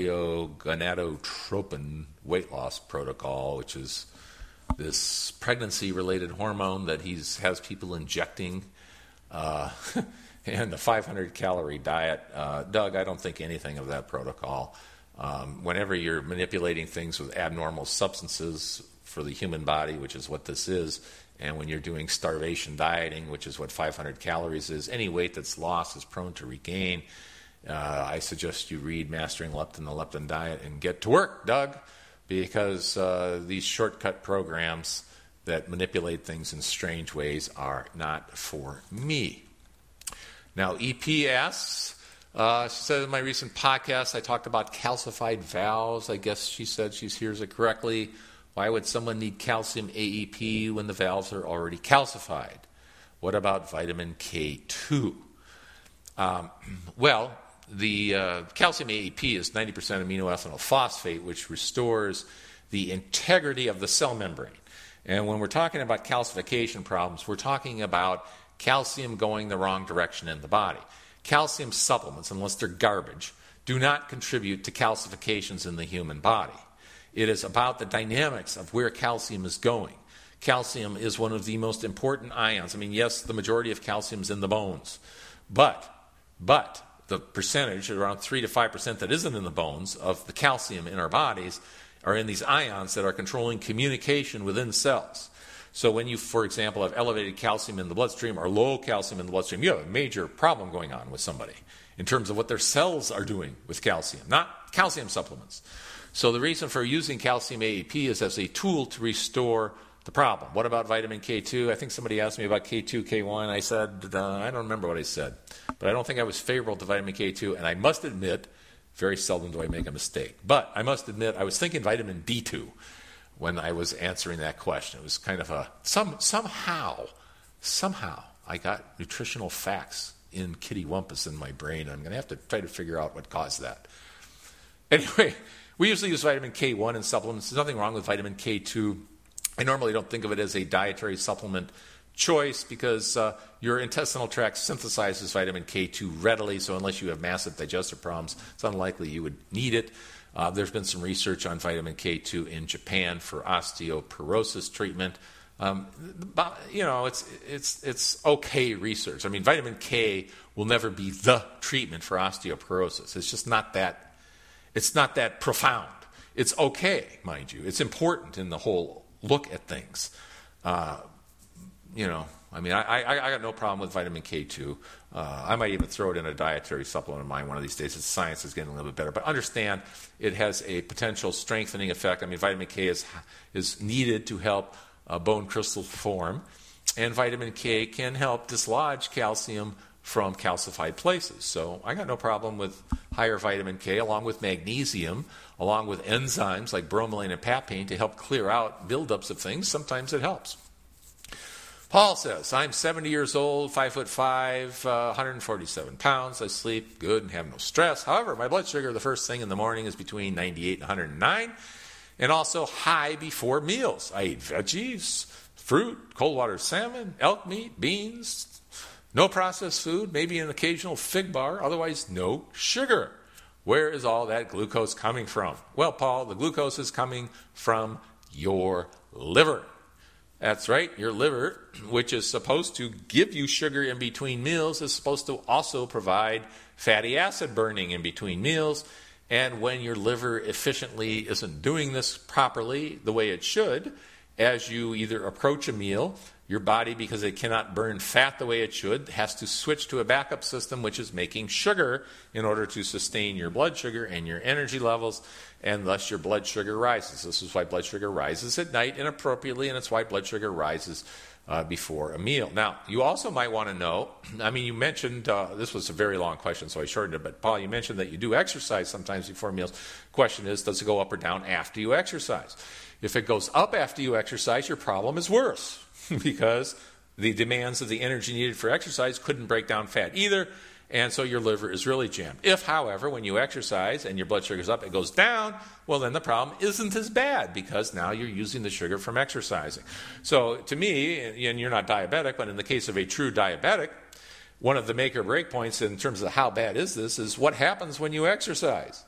S1: choriogonadotropin weight loss protocol, which is this pregnancy-related hormone that he has people injecting, and the 500-calorie diet. Doug, I don't think anything of that protocol. Whenever you're manipulating things with abnormal substances for the human body, which is what this is, and when you're doing starvation dieting, which is what 500 calories is, any weight that's lost is prone to regain. I suggest you read Mastering Leptin, the Leptin Diet, and get to work, Doug, because these shortcut programs that manipulate things in strange ways are not for me. Now, EP asks, she said in my recent podcast I talked about calcified valves. I guess she said she hears it correctly. Why would someone need calcium AEP when the valves are already calcified? What about vitamin K2? Well, the calcium AEP is 90% amino ethynyl phosphate, which restores the integrity of the cell membrane. And when we're talking about calcification problems, we're talking about calcium going the wrong direction in the body. Calcium supplements, unless they're garbage, do not contribute to calcifications in the human body. It is about the dynamics of where calcium is going. Calcium is one of the most important ions. I mean, yes, the majority of calcium is in the bones, but the percentage, around 3 to 5% that isn't in the bones of the calcium in our bodies, are in these ions that are controlling communication within cells. So when you, for example, have elevated calcium in the bloodstream or low calcium in the bloodstream, you have a major problem going on with somebody in terms of what their cells are doing with calcium, not calcium supplements. So the reason for using calcium AEP is as a tool to restore the problem. What about vitamin K2? I think somebody asked me about K2, K1. I said, I don't remember what I said. But I don't think I was favorable to vitamin K2. And I must admit, very seldom do I make a mistake. But I must admit, I was thinking vitamin D2 when I was answering that question. It was kind of a, somehow, I got nutritional facts in kitty wumpus in my brain. I'm going to have to try to figure out what caused that. Anyway, we usually use vitamin K1 in supplements. There's nothing wrong with vitamin K2. I normally don't think of it as a dietary supplement choice because your intestinal tract synthesizes vitamin K2 readily, so unless you have massive digestive problems, it's unlikely you would need it. There's been some research on vitamin K2 in Japan for osteoporosis treatment. It's okay research. I mean, vitamin K will never be the treatment for osteoporosis. It's just not that. It's not that profound. It's okay, mind you. It's important in the whole look at things. I got no problem with vitamin K2. I might even throw it in a dietary supplement of mine one of these days. Science is getting a little bit better. But understand, it has a potential strengthening effect. I mean, vitamin K is needed to help bone crystals form. And vitamin K can help dislodge calcium from calcified places. So I got no problem with higher vitamin K, along with magnesium, along with enzymes like bromelain and papain to help clear out buildups of things. Sometimes it helps. Paul says, I'm 70 years old, 5'5", 147 pounds. I sleep good and have no stress. However, my blood sugar the first thing in the morning is between 98 and 109, and also high before meals. I eat veggies, fruit, cold water salmon, elk meat, beans, no processed food, maybe an occasional fig bar, otherwise no sugar. Where is all that glucose coming from? Well, Paul, the glucose is coming from your liver. That's right, your liver, which is supposed to give you sugar in between meals, is supposed to also provide fatty acid burning in between meals. And when your liver efficiently isn't doing this properly the way it should, as you either approach a meal, your body, because it cannot burn fat the way it should, has to switch to a backup system, which is making sugar in order to sustain your blood sugar and your energy levels, and thus your blood sugar rises. This is why blood sugar rises at night inappropriately, and it's why blood sugar rises before a meal. Now, you also might want to know, I mean, you mentioned, this was a very long question, so I shortened it, but Paul, you mentioned that you do exercise sometimes before meals. Question is, does it go up or down after you exercise? If it goes up after you exercise, your problem is worse because the demands of the energy needed for exercise couldn't break down fat either, and so your liver is really jammed. If, however, when you exercise and your blood sugar's up, it goes down, well, then the problem isn't as bad because now you're using the sugar from exercising. So to me, and you're not diabetic, but in the case of a true diabetic, one of the make or break points in terms of how bad is this is what happens when you exercise.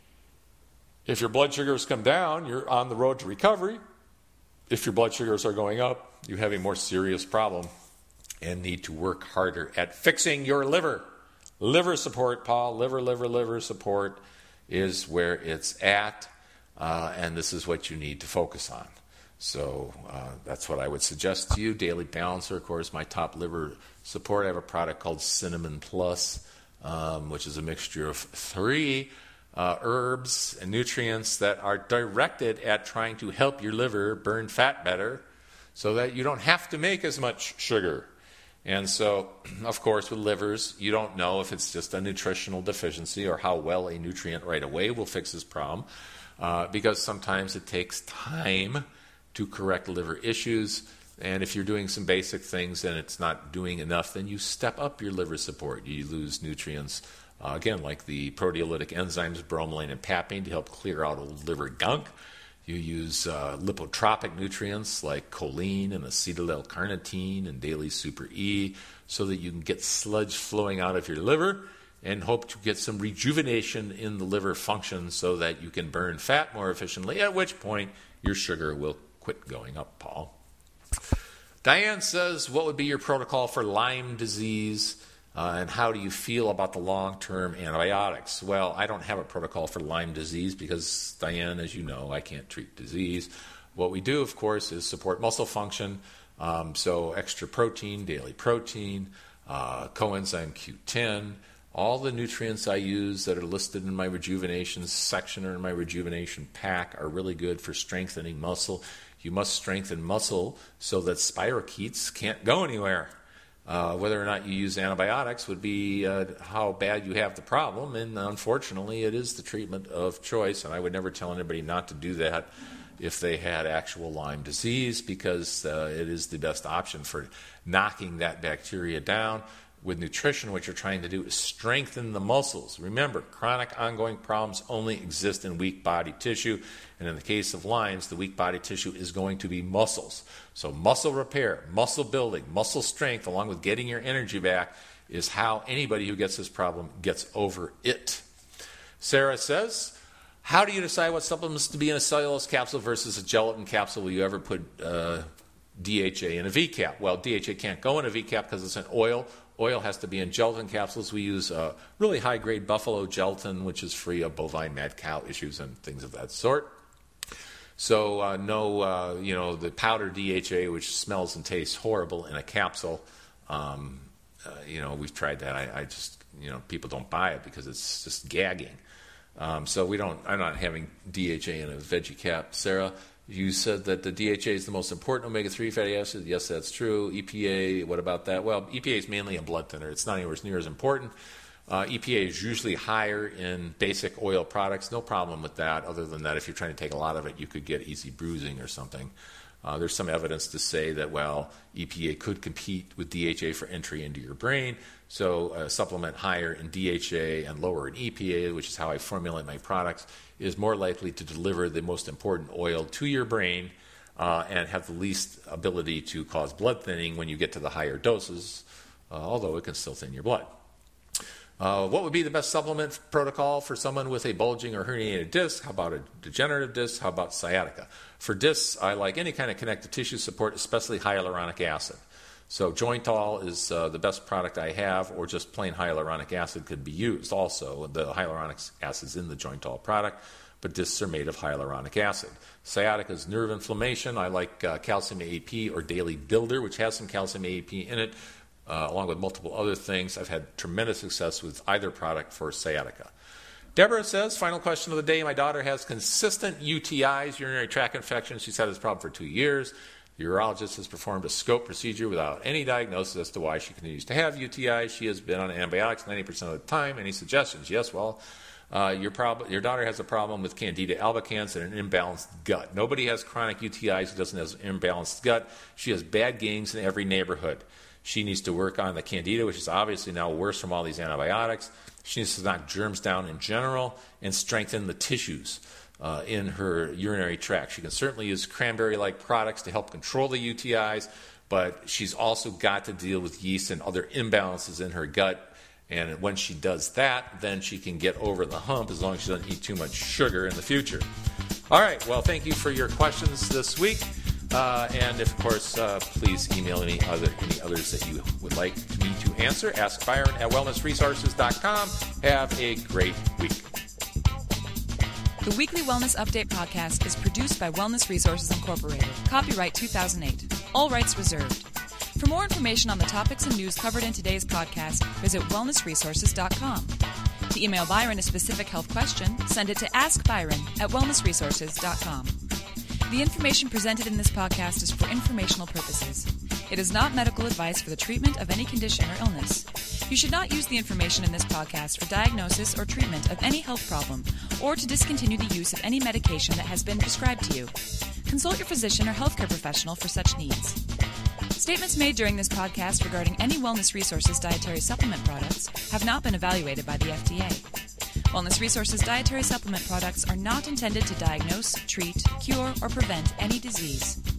S1: If your blood sugars come down, you're on the road to recovery. If your blood sugars are going up, you have a more serious problem and need to work harder at fixing your liver. Liver support, Paul, liver support is where it's at, and this is what you need to focus on. So that's what I would suggest to you. Daily Balancer, of course, my top liver support. I have a product called Cinnamon Plus, which is a mixture of 3 herbs and nutrients that are directed at trying to help your liver burn fat better so that you don't have to make as much sugar. And so, of course, with livers, you don't know if it's just a nutritional deficiency or how well a nutrient right away will fix this problem, because sometimes it takes time to correct liver issues. And if you're doing some basic things and it's not doing enough, then you step up your liver support. You lose nutrients, again, like the proteolytic enzymes, bromelain and papain, to help clear out old liver gunk. You use lipotropic nutrients like choline and acetyl-L-carnitine and daily Super E so that you can get sludge flowing out of your liver and hope to get some rejuvenation in the liver function so that you can burn fat more efficiently, at which point your sugar will quit going up, Paul. Diane says, what would be your protocol for Lyme disease? And how do you feel about the long-term antibiotics? Well, I don't have a protocol for Lyme disease because, Diane, as you know, I can't treat disease. What we do, of course, is support muscle function, so extra protein, daily protein, coenzyme Q10, all the nutrients I use that are listed in my rejuvenation section or in my rejuvenation pack are really good for strengthening muscle. You must strengthen muscle so that spirochetes can't go anywhere. Whether or not you use antibiotics would be how bad you have the problem, and unfortunately it is the treatment of choice, and I would never tell anybody not to do that if they had actual Lyme disease because it is the best option for knocking that bacteria down. With nutrition, what you're trying to do is strengthen the muscles. Remember, chronic ongoing problems only exist in weak body tissue, and in the case of Lyme's, the weak body tissue is going to be muscles. So muscle repair, muscle building, muscle strength, along with getting your energy back, is how anybody who gets this problem gets over it. Sarah says, how do you decide what supplements to be in a cellulose capsule versus a gelatin capsule? Will you ever put DHA in a V-cap? Well, DHA can't go in a V-cap because it's an oil. Oil has to be in gelatin capsules. We use really high-grade buffalo gelatin, which is free of bovine mad cow issues and things of that sort. So the powder DHA, which smells and tastes horrible in a capsule. We've tried that. I just, people don't buy it because it's just gagging. So I'm not having DHA in a veggie cap. Sarah, you said that the DHA is the most important omega-3 fatty acid. Yes, that's true. EPA, what about that? Well, EPA is mainly a blood thinner. It's not anywhere near as important. EPA is usually higher in basic oil products. No problem with that. Other than that, if you're trying to take a lot of it, you could get easy bruising or something. There's some evidence to say that, EPA could compete with DHA for entry into your brain. So supplement higher in DHA and lower in EPA, which is how I formulate my products, is more likely to deliver the most important oil to your brain and have the least ability to cause blood thinning when you get to the higher doses, although it can still thin your blood. What would be the best supplement protocol for someone with a bulging or herniated disc? How about a degenerative disc? How about sciatica? For discs, I like any kind of connective tissue support, especially hyaluronic acid. So Jointol is the best product I have, or just plain hyaluronic acid could be used also. The hyaluronic acid is in the Jointol product, but discs are made of hyaluronic acid. Sciatica is nerve inflammation. I like calcium AEP or Daily Builder, which has some calcium AEP in it, along with multiple other things. I've had tremendous success with either product for sciatica. Deborah says, final question of the day, my daughter has consistent UTIs, urinary tract infections. She's had this problem for 2 years. The urologist has performed a scope procedure without any diagnosis as to why she continues to have UTI. She has been on antibiotics 90% of the time. Any suggestions? Yes, well, your daughter has a problem with Candida albicans and an imbalanced gut. Nobody has chronic UTIs who doesn't have an imbalanced gut. She has bad gains in every neighborhood. She needs to work on the Candida, which is obviously now worse from all these antibiotics. She needs to knock germs down in general and strengthen the tissues in her urinary tract. She can certainly use cranberry-like products to help control the UTIs, but she's also got to deal with yeast and other imbalances in her gut. And when she does that, then she can get over the hump as long as she doesn't eat too much sugar in the future. All right, well, thank you for your questions this week. And, of course, please email any others that you would like me to answer. Ask Byron at wellnessresources.com. Have a great week.
S2: The Weekly Wellness Update podcast is produced by Wellness Resources Incorporated. Copyright 2008. All rights reserved. For more information on the topics and news covered in today's podcast, visit wellnessresources.com. To email Byron a specific health question, send it to askbyron@wellnessresources.com. The information presented in this podcast is for informational purposes. It is not medical advice for the treatment of any condition or illness. You should not use the information in this podcast for diagnosis or treatment of any health problem or to discontinue the use of any medication that has been prescribed to you. Consult your physician or healthcare professional for such needs. Statements made during this podcast regarding any Wellness Resources dietary supplement products have not been evaluated by the FDA. Wellness Resources dietary supplement products are not intended to diagnose, treat, cure, or prevent any disease.